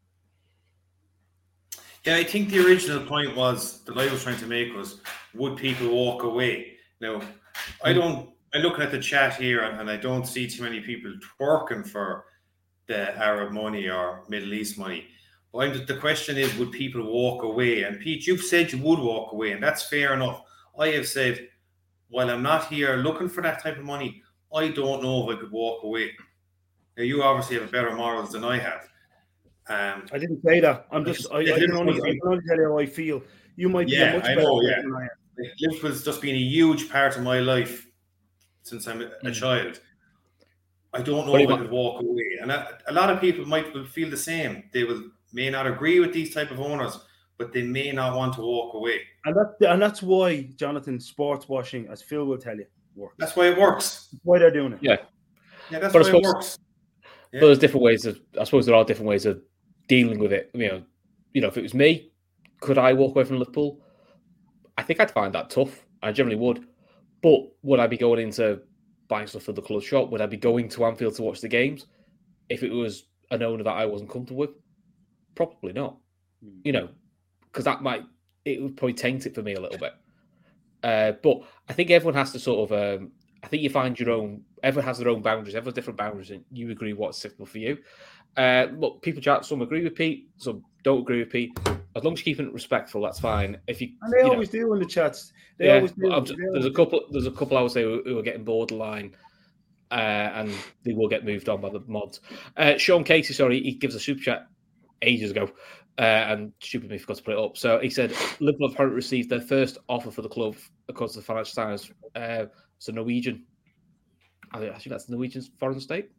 Yeah, I think the original point was that I was trying to make was, would people walk away? Now, I'm looking at the chat here and I don't see too many people twerking for the Arab money or Middle East money. But the question is, would people walk away? And Pete, you've said you would walk away, and that's fair enough. I have said, while I'm not here looking for that type of money, I don't know if I could walk away. Now, you obviously have better morals than I have. I didn't say that. I can only tell you how I feel. You might be a much better person than I am. Liverpool's just been a huge part of my life since I'm a child. I don't know if I could walk away. And a lot of people might feel the same. They may not agree with these type of owners, but they may not want to walk away. And that's why, Jonathan, sports washing, as Phil will tell you, works. That's why it works. That's why they're doing it. Yeah, that's why it works. But there's different ways of. I suppose there are different ways of dealing with it. You know, if it was me, could I walk away from Liverpool? I think I'd find that tough. I generally would. But would I be going into buying stuff for the club shop? Would I be going to Anfield to watch the games? If it was an owner that I wasn't comfortable with, probably not. You know, because it would probably taint it for me a little bit. But I think everyone has to sort of. I think you find your own. Everyone has their own boundaries. Everyone's different boundaries, and you agree what's acceptable for you. Look, people chat. Some agree with Pete, some don't agree with Pete. As long as you're keeping it respectful, that's fine. If you and they always do in the chats. They always do. There's a couple I would say who are getting borderline, and they will get moved on by the mods. Sean Casey, sorry, he gives a super chat ages ago, and stupidly forgot to put it up. So he said Liverpool have apparently received their first offer for the club, according to the Financial Times. It's a Norwegian. I think that's the Norwegian foreign state.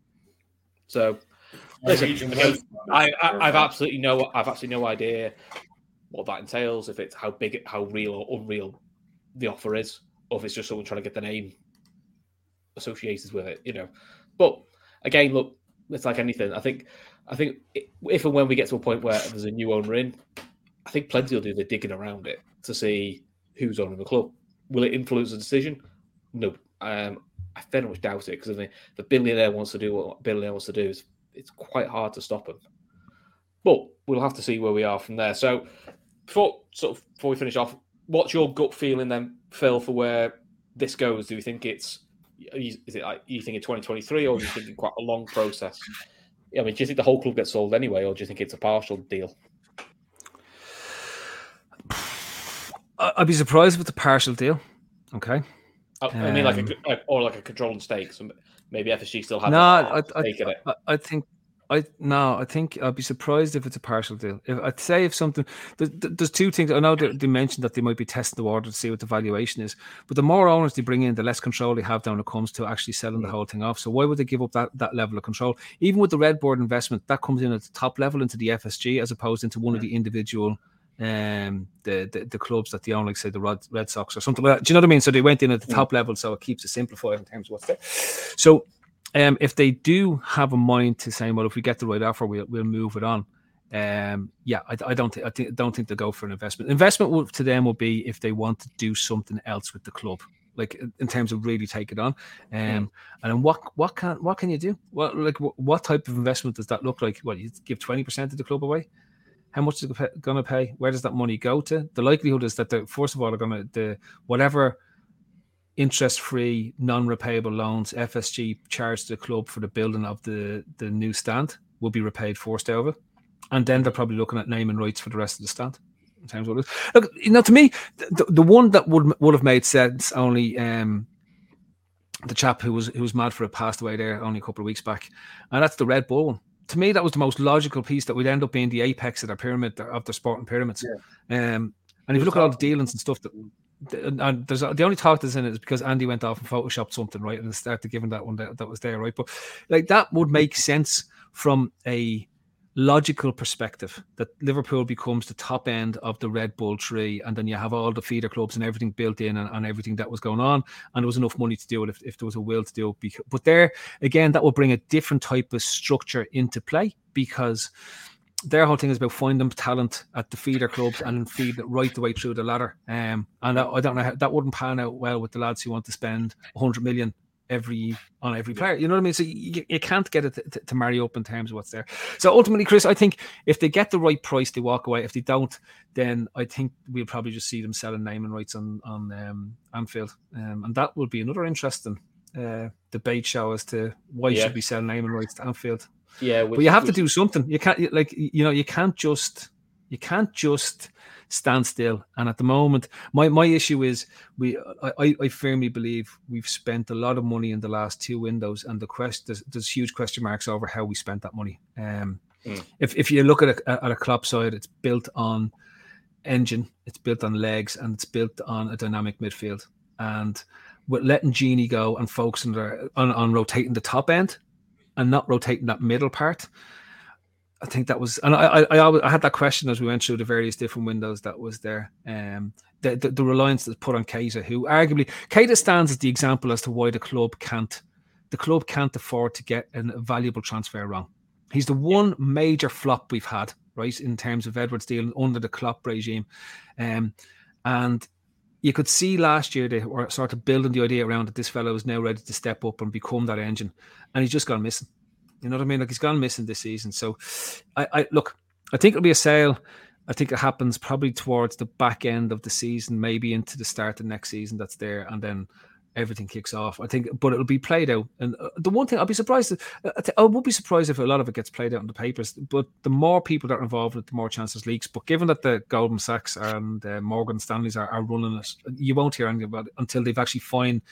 So, listen, I've absolutely no idea what that entails. If it's how big, how real or unreal the offer is, or if it's just someone trying to get the name associated with it, you know. But again, look, it's like anything. I think if and when we get to a point where there's a new owner in, I think plenty will do the digging around it to see who's owning the club. Will it influence the decision? No. I very much doubt it, because if the billionaire wants to do what a billionaire wants to do, it's quite hard to stop him. But we'll have to see where we are from there. So before we finish off, what's your gut feeling then, Phil, for where this goes? Do you think is it like you think it's 2023, or are you thinking quite a long process? I mean, do you think the whole club gets sold anyway, or do you think it's a partial deal? I'd be surprised if it's a partial deal. Okay. I mean, like a controlling stake. So maybe FSG still have a stake in it. I think I'd be surprised if it's a partial deal. If something, there's two things. I know they mentioned that they might be testing the water to see what the valuation is, but the more owners they bring in, the less control they have when it comes to actually selling the whole thing off. So why would they give up that level of control? Even with the Red Board investment, that comes in at the top level into the FSG as opposed into one of the individual the clubs that they own, like say the Red Sox or something like that. Do you know what I mean? So they went in at the top level, so it keeps it simplified in terms of what's there. So if they have a mind to say, well, if we get the right offer, we'll move it on. I don't think they'll go for an investment. Investment to them will be if they want to do something else with the club, like in terms of really take it on. And then what can you do? What type of investment does that look like? Well, you give 20% of the club away. How much is it going to pay? Where does that money go to? The likelihood is that first of all, whatever interest-free, non-repayable loans FSG charged the club for the building of the new stand will be repaid first over, and then they're probably looking at naming rights for the rest of the stand. In terms of look, to me, the one that would have made sense only the chap who was mad for it passed away there only a couple of weeks back, and that's the Red Bull one. To me, that was the most logical piece that would end up being the apex of their pyramid, of their sporting pyramids. Yeah. And if you look at all the dealings and stuff, and there's the only talk that's in it is because Andy went off and photoshopped something, right, and started giving that one that was there, right. But like that would make sense from a logical perspective, that Liverpool becomes the top end of the Red Bull tree, and then you have all the feeder clubs and everything built in and everything that was going on, and there was enough money to do it if there was a will to do it. But there again, that will bring a different type of structure into play, because their whole thing is about finding talent at the feeder clubs and feed it right the way through the ladder. And I don't know how, that wouldn't pan out well with the lads who want to spend 100 million every player. You know what I mean? So you can't get it to marry up in terms of what's there. So ultimately, Chris, I think if they get the right price, they walk away. If they don't, then I think we'll probably just see them selling naming rights on Anfield, and that would be another interesting debate show as to why you should be selling naming rights to Anfield. Yeah, but you have to do something. You can't you can't just stand still. And at the moment, my issue is I firmly believe we've spent a lot of money in the last 2 windows, and there's huge question marks over how we spent that money. If you look at a Klopp side, it's built on engine, it's built on legs, and it's built on a dynamic midfield. And with letting Gini go and focusing on rotating the top end and not rotating that middle part, I think that was, and I had that question as we went through the various different windows that was there. The reliance that's put on Keita, who arguably Keita stands as the example as to why the club can't afford to get a valuable transfer wrong. He's the one major flop we've had, right, in terms of Edwards deal under the Klopp regime, and you could see last year they were sort of building the idea around that this fellow is now ready to step up and become that engine, and he's just gone missing. You know what I mean? Like, he's gone missing this season. So, I think it'll be a sale. I think it happens probably towards the back end of the season, maybe into the start of next season. That's there, and then everything kicks off. I think, but it'll be played out. And the one thing I would be surprised if a lot of it gets played out in the papers. But the more people that are involved, the more chances leaks. But given that the Goldman Sachs and Morgan Stanleys are running it, you won't hear anything about it until they've actually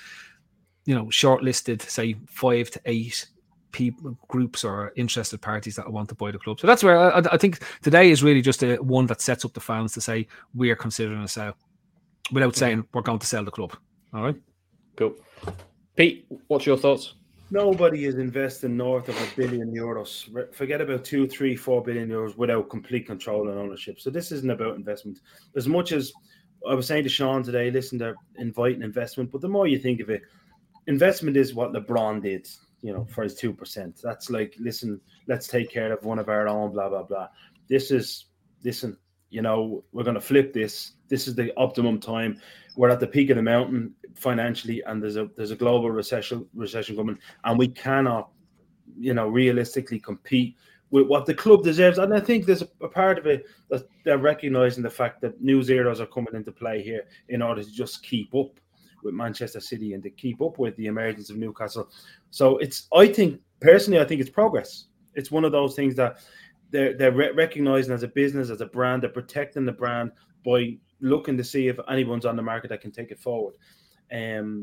shortlisted, say, 5 to 8 people, groups or interested parties that want to buy the club. So that's where I think today is really just one that sets up the fans to say we are considering a sale without saying we're going to sell the club. All right, cool. Pete, what's your thoughts? Nobody is investing north of €1 billion. Forget about 2, 3, 4 billion euros without complete control and ownership. So this isn't about investment. As much as I was saying to Sean today, listen, they're inviting investment, but the more you think of it, investment is what LeBron did, for his 2%. That's like, listen, let's take care of one of our own, blah, blah, blah. This is, listen, we're going to flip this. This is the optimum time. We're at the peak of the mountain financially, and there's a global recession coming, and we cannot, realistically compete with what the club deserves. And I think there's a part of it that they're recognizing the fact that new zeros are coming into play here in order to just keep up with Manchester City and to keep up with the emergence of Newcastle. So I think it's progress. It's one of those things that they're recognizing as a business, as a brand. They're protecting the brand by looking to see if anyone's on the market that can take it forward. And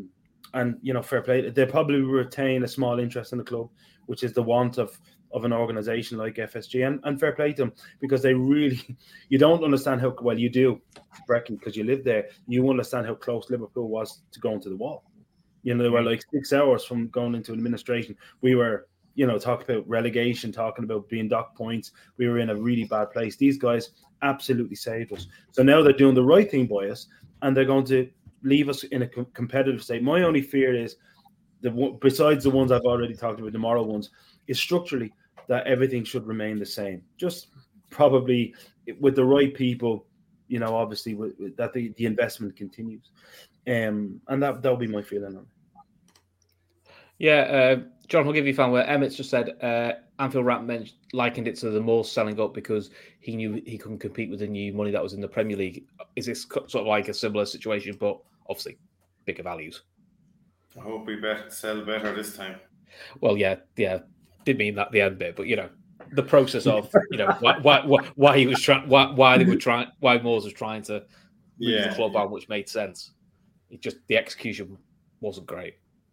fair play. They probably retain a small interest in the club, which is the want of an organization like FSG, and fair play to them, because they really, you don't understand how well you do, Brecon, because you live there. You understand how close Liverpool was to going to the wall. They were like 6 hours from going into administration. We were, talking about relegation, talking about being docked points. We were in a really bad place. These guys absolutely saved us. So now they're doing the right thing by us, and they're going to leave us in a competitive state. My only fear is, besides the ones I've already talked about, the moral ones, is structurally that everything should remain the same. Just probably with the right people, obviously that the investment continues. And that'll be my feeling on it. Yeah, John, I'll give you a fan where Emmett's just said Anfield Wrap likened it to the Moors selling up because he knew he couldn't compete with the new money that was in the Premier League. Is this sort of like a similar situation, but obviously bigger values? I hope we sell better this time. Well, yeah. Did mean that the end bit, but the process of why he was trying, why they were trying, why Moores was trying to move the club on, which made sense. The execution wasn't great.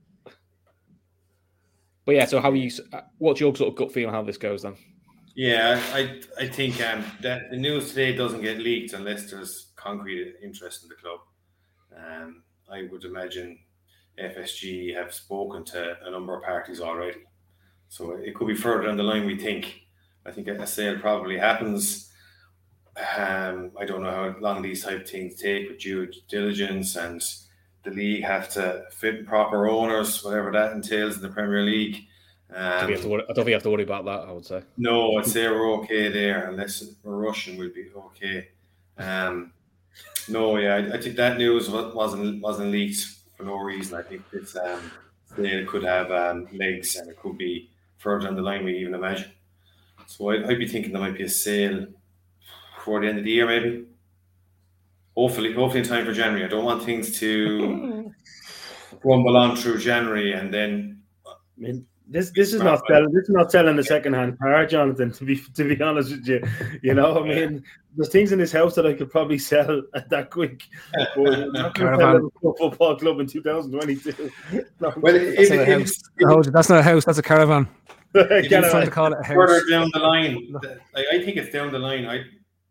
But yeah, so what's your sort of gut feeling how this goes then? Yeah, I think that the news today doesn't get leaked unless there's concrete interest in the club. I would imagine FSG have spoken to a number of parties already. So it could be further down the line, we think. I think a sale probably happens. I don't know how long these type of things take with due diligence, and the league have to fit proper owners, whatever that entails in the Premier League. I don't think you have to worry about that, I would say. No, I'd say we're okay there. Unless we're Russian, we'll be okay. I think that news wasn't leaked for no reason. I think it's sale could have legs, and it could be further down the line we even imagine. So I'd be thinking there might be a sale before the end of the year, maybe. Hopefully in time for January. I don't want things to rumble on through January and then. I mean, this is not selling. This is not selling a second-hand car, Jonathan. To be honest with you, I mean, there's things in this house that I could probably sell at that quick. But not going to sell a football club in 2022. Well, that's not a house. That's a caravan. Further down the line, I think it's down the line.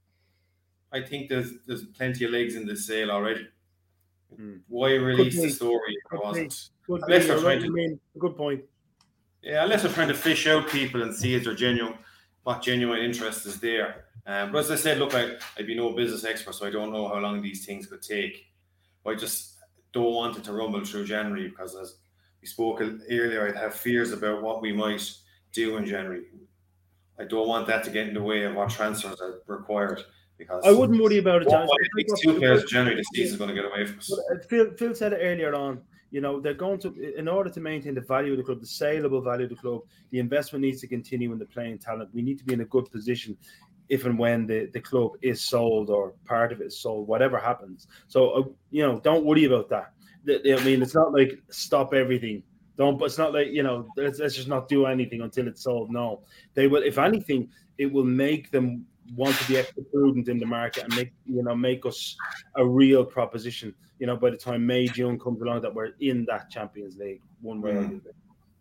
I think there's plenty of legs in this sale already. Why release the story if it wasn't? Unless they're trying to, good point. Yeah, unless they're trying to fish out people and see if they're what genuine interest is there. But as I said, look, I'd be no business expert, so I don't know how long these things could take. I just don't want it to rumble through January because, as we spoke earlier, I'd have fears about what we might do in January. I don't want that to get in the way of what transfers are required. Because I wouldn't worry about it. Two players in January, the season's going to get away from us. Phil said it earlier on. They're going to, in order to maintain the value of the club, the saleable value of the club, the investment needs to continue in the playing talent. We need to be in a good position if and when the club is sold or part of it is sold, whatever happens. So, don't worry about that. I mean, it's not like stop everything. It's not like, let's just not do anything until it's sold. No, they will. If anything, it will make them want to be extra prudent in the market and make us a real proposition. By the time May, June comes along, that we're in that Champions League one way or the other.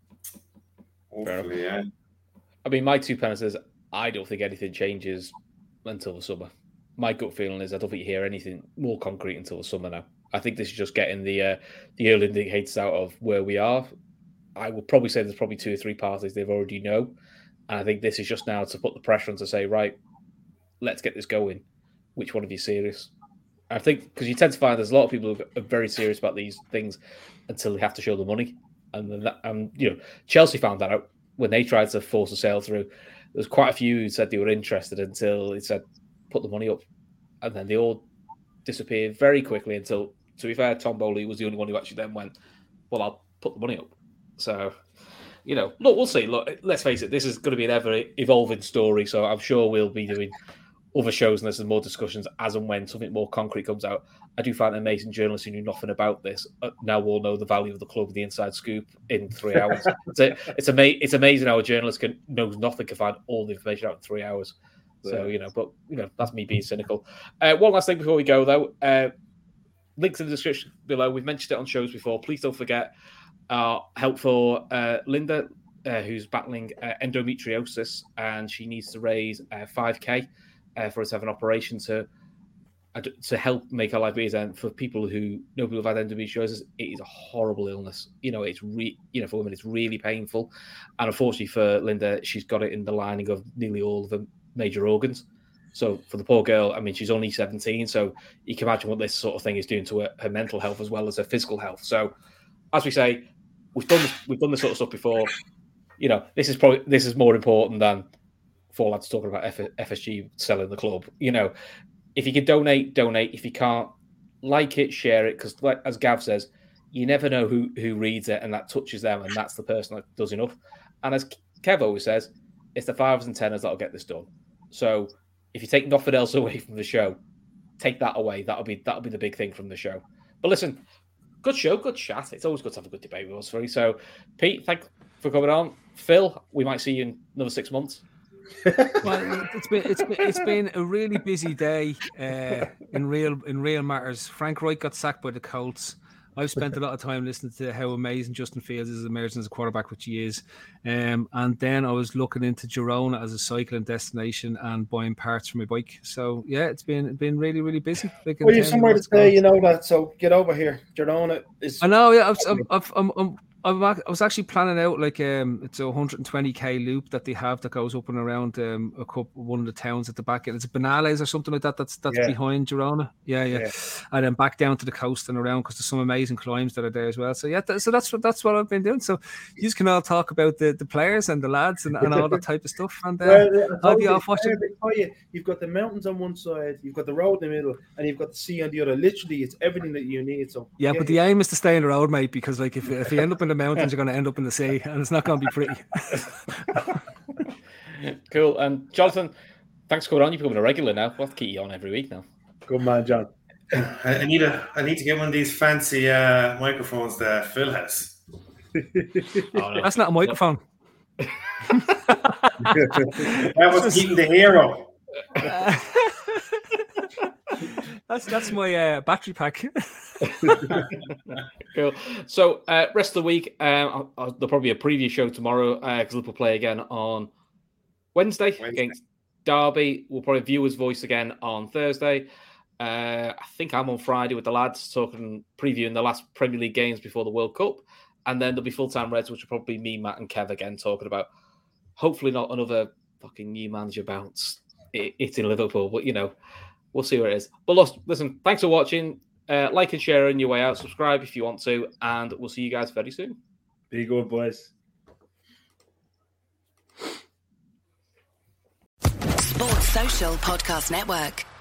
Hopefully, yeah. I mean, my 2 pence is I don't think anything changes until the summer. My gut feeling is I don't think you hear anything more concrete until the summer now. I think this is just getting the early indicators out of where we are. I would probably say there's probably 2 or 3 parties they've already know. And I think this is just now to put the pressure on to say, right, let's get this going. Which one of you is serious? I think because you tend to find there's a lot of people who are very serious about these things until they have to show the money. And Chelsea found that out when they tried to force a sale through. There's quite a few who said they were interested until it said, put the money up. And then they all disappeared very quickly until, to be fair, Tom Bowley was the only one who actually then went, well, I'll put the money up. So, look, we'll see. Look, let's face it, this is going to be an ever-evolving story, so I'm sure we'll be doing other shows and there's more discussions as and when something more concrete comes out. I do find amazing journalists who knew nothing about this now all know the value of the club, the inside scoop in 3 hours. It's amazing how a journalist knows nothing can find all the information out in 3 hours. So, but that's me being cynical. One last thing before we go, though. Links in the description below. We've mentioned it on shows before. Please don't forget our help for Linda, who's battling endometriosis, and she needs to raise $5,000 for her to have an operation to help make her life easier. And for people who know people who've had endometriosis, it is a horrible illness. It's for women, it's really painful. And unfortunately for Linda, she's got it in the lining of nearly all of the major organs. So for the poor girl, I mean, she's only 17, so you can imagine what this sort of thing is doing to her mental health as well as her physical health. So, as we say, we've done this sort of stuff before. This is more important than 4 lads talking about FSG selling the club. If you can donate. If you can't, like it, share it, because as Gav says, you never know who reads it and that touches them, and that's the person that does enough. And as Kev always says, it's the 5s and 10s that'll get this done. So if you take nothing else away from the show, take that away. That'll be the big thing from the show. But listen, good show, good chat. It's always good to have a good debate with us three. So, Pete, thanks for coming on. Phil, we might see you in another 6 months. Well, it's been a really busy day in real matters. Frank Wright got sacked by the Colts. I've spent a lot of time listening to how amazing Justin Fields is emerging as a quarterback, which he is. And then I was looking into Girona as a cycling destination and buying parts for my bike. So yeah, it's been really, really busy. Well, you're somewhere to stay, that. So get over here. Girona is. I know. Yeah, I was actually planning out it's a 120k loop that they have that goes up and around one of the towns at the back. It's Benales or something like that. That's behind Girona. Yeah. And then back down to the coast and around because there's some amazing climbs that are there as well. So yeah, so that's what I've been doing. So you can all talk about the players and the lads and all that type of stuff. And I'll be off watching. You've got the mountains on one side, you've got the road in the middle, and you've got the sea on the other. Literally, it's everything that you need. So yeah, but the aim is to stay on the road, mate. Because if you end up in the mountains, you're going to end up in the sea, and it's not going to be pretty. Cool. And Jonathan, thanks for coming on. You're becoming a regular now. We'll have to keep you on every week now. Good man, John. I need to get one of these fancy microphones that Phil has. That's not a microphone. That was Keaton the hero. That's my battery pack. Cool. So rest of the week, there'll probably be a preview show tomorrow because Liverpool play again on Wednesday against Derby. We'll probably Viewer's Voice again on Thursday. I think I'm on Friday with the lads previewing the last Premier League games before the World Cup. And then there'll be Full-Time Reds, which will probably be me, Matt and Kev again talking about hopefully not another fucking new manager bounce hitting Liverpool. But, we'll see where it is. But listen, thanks for watching. Like and share on your way out. Subscribe if you want to. And we'll see you guys very soon. Be good, boys. Sports Social Podcast Network.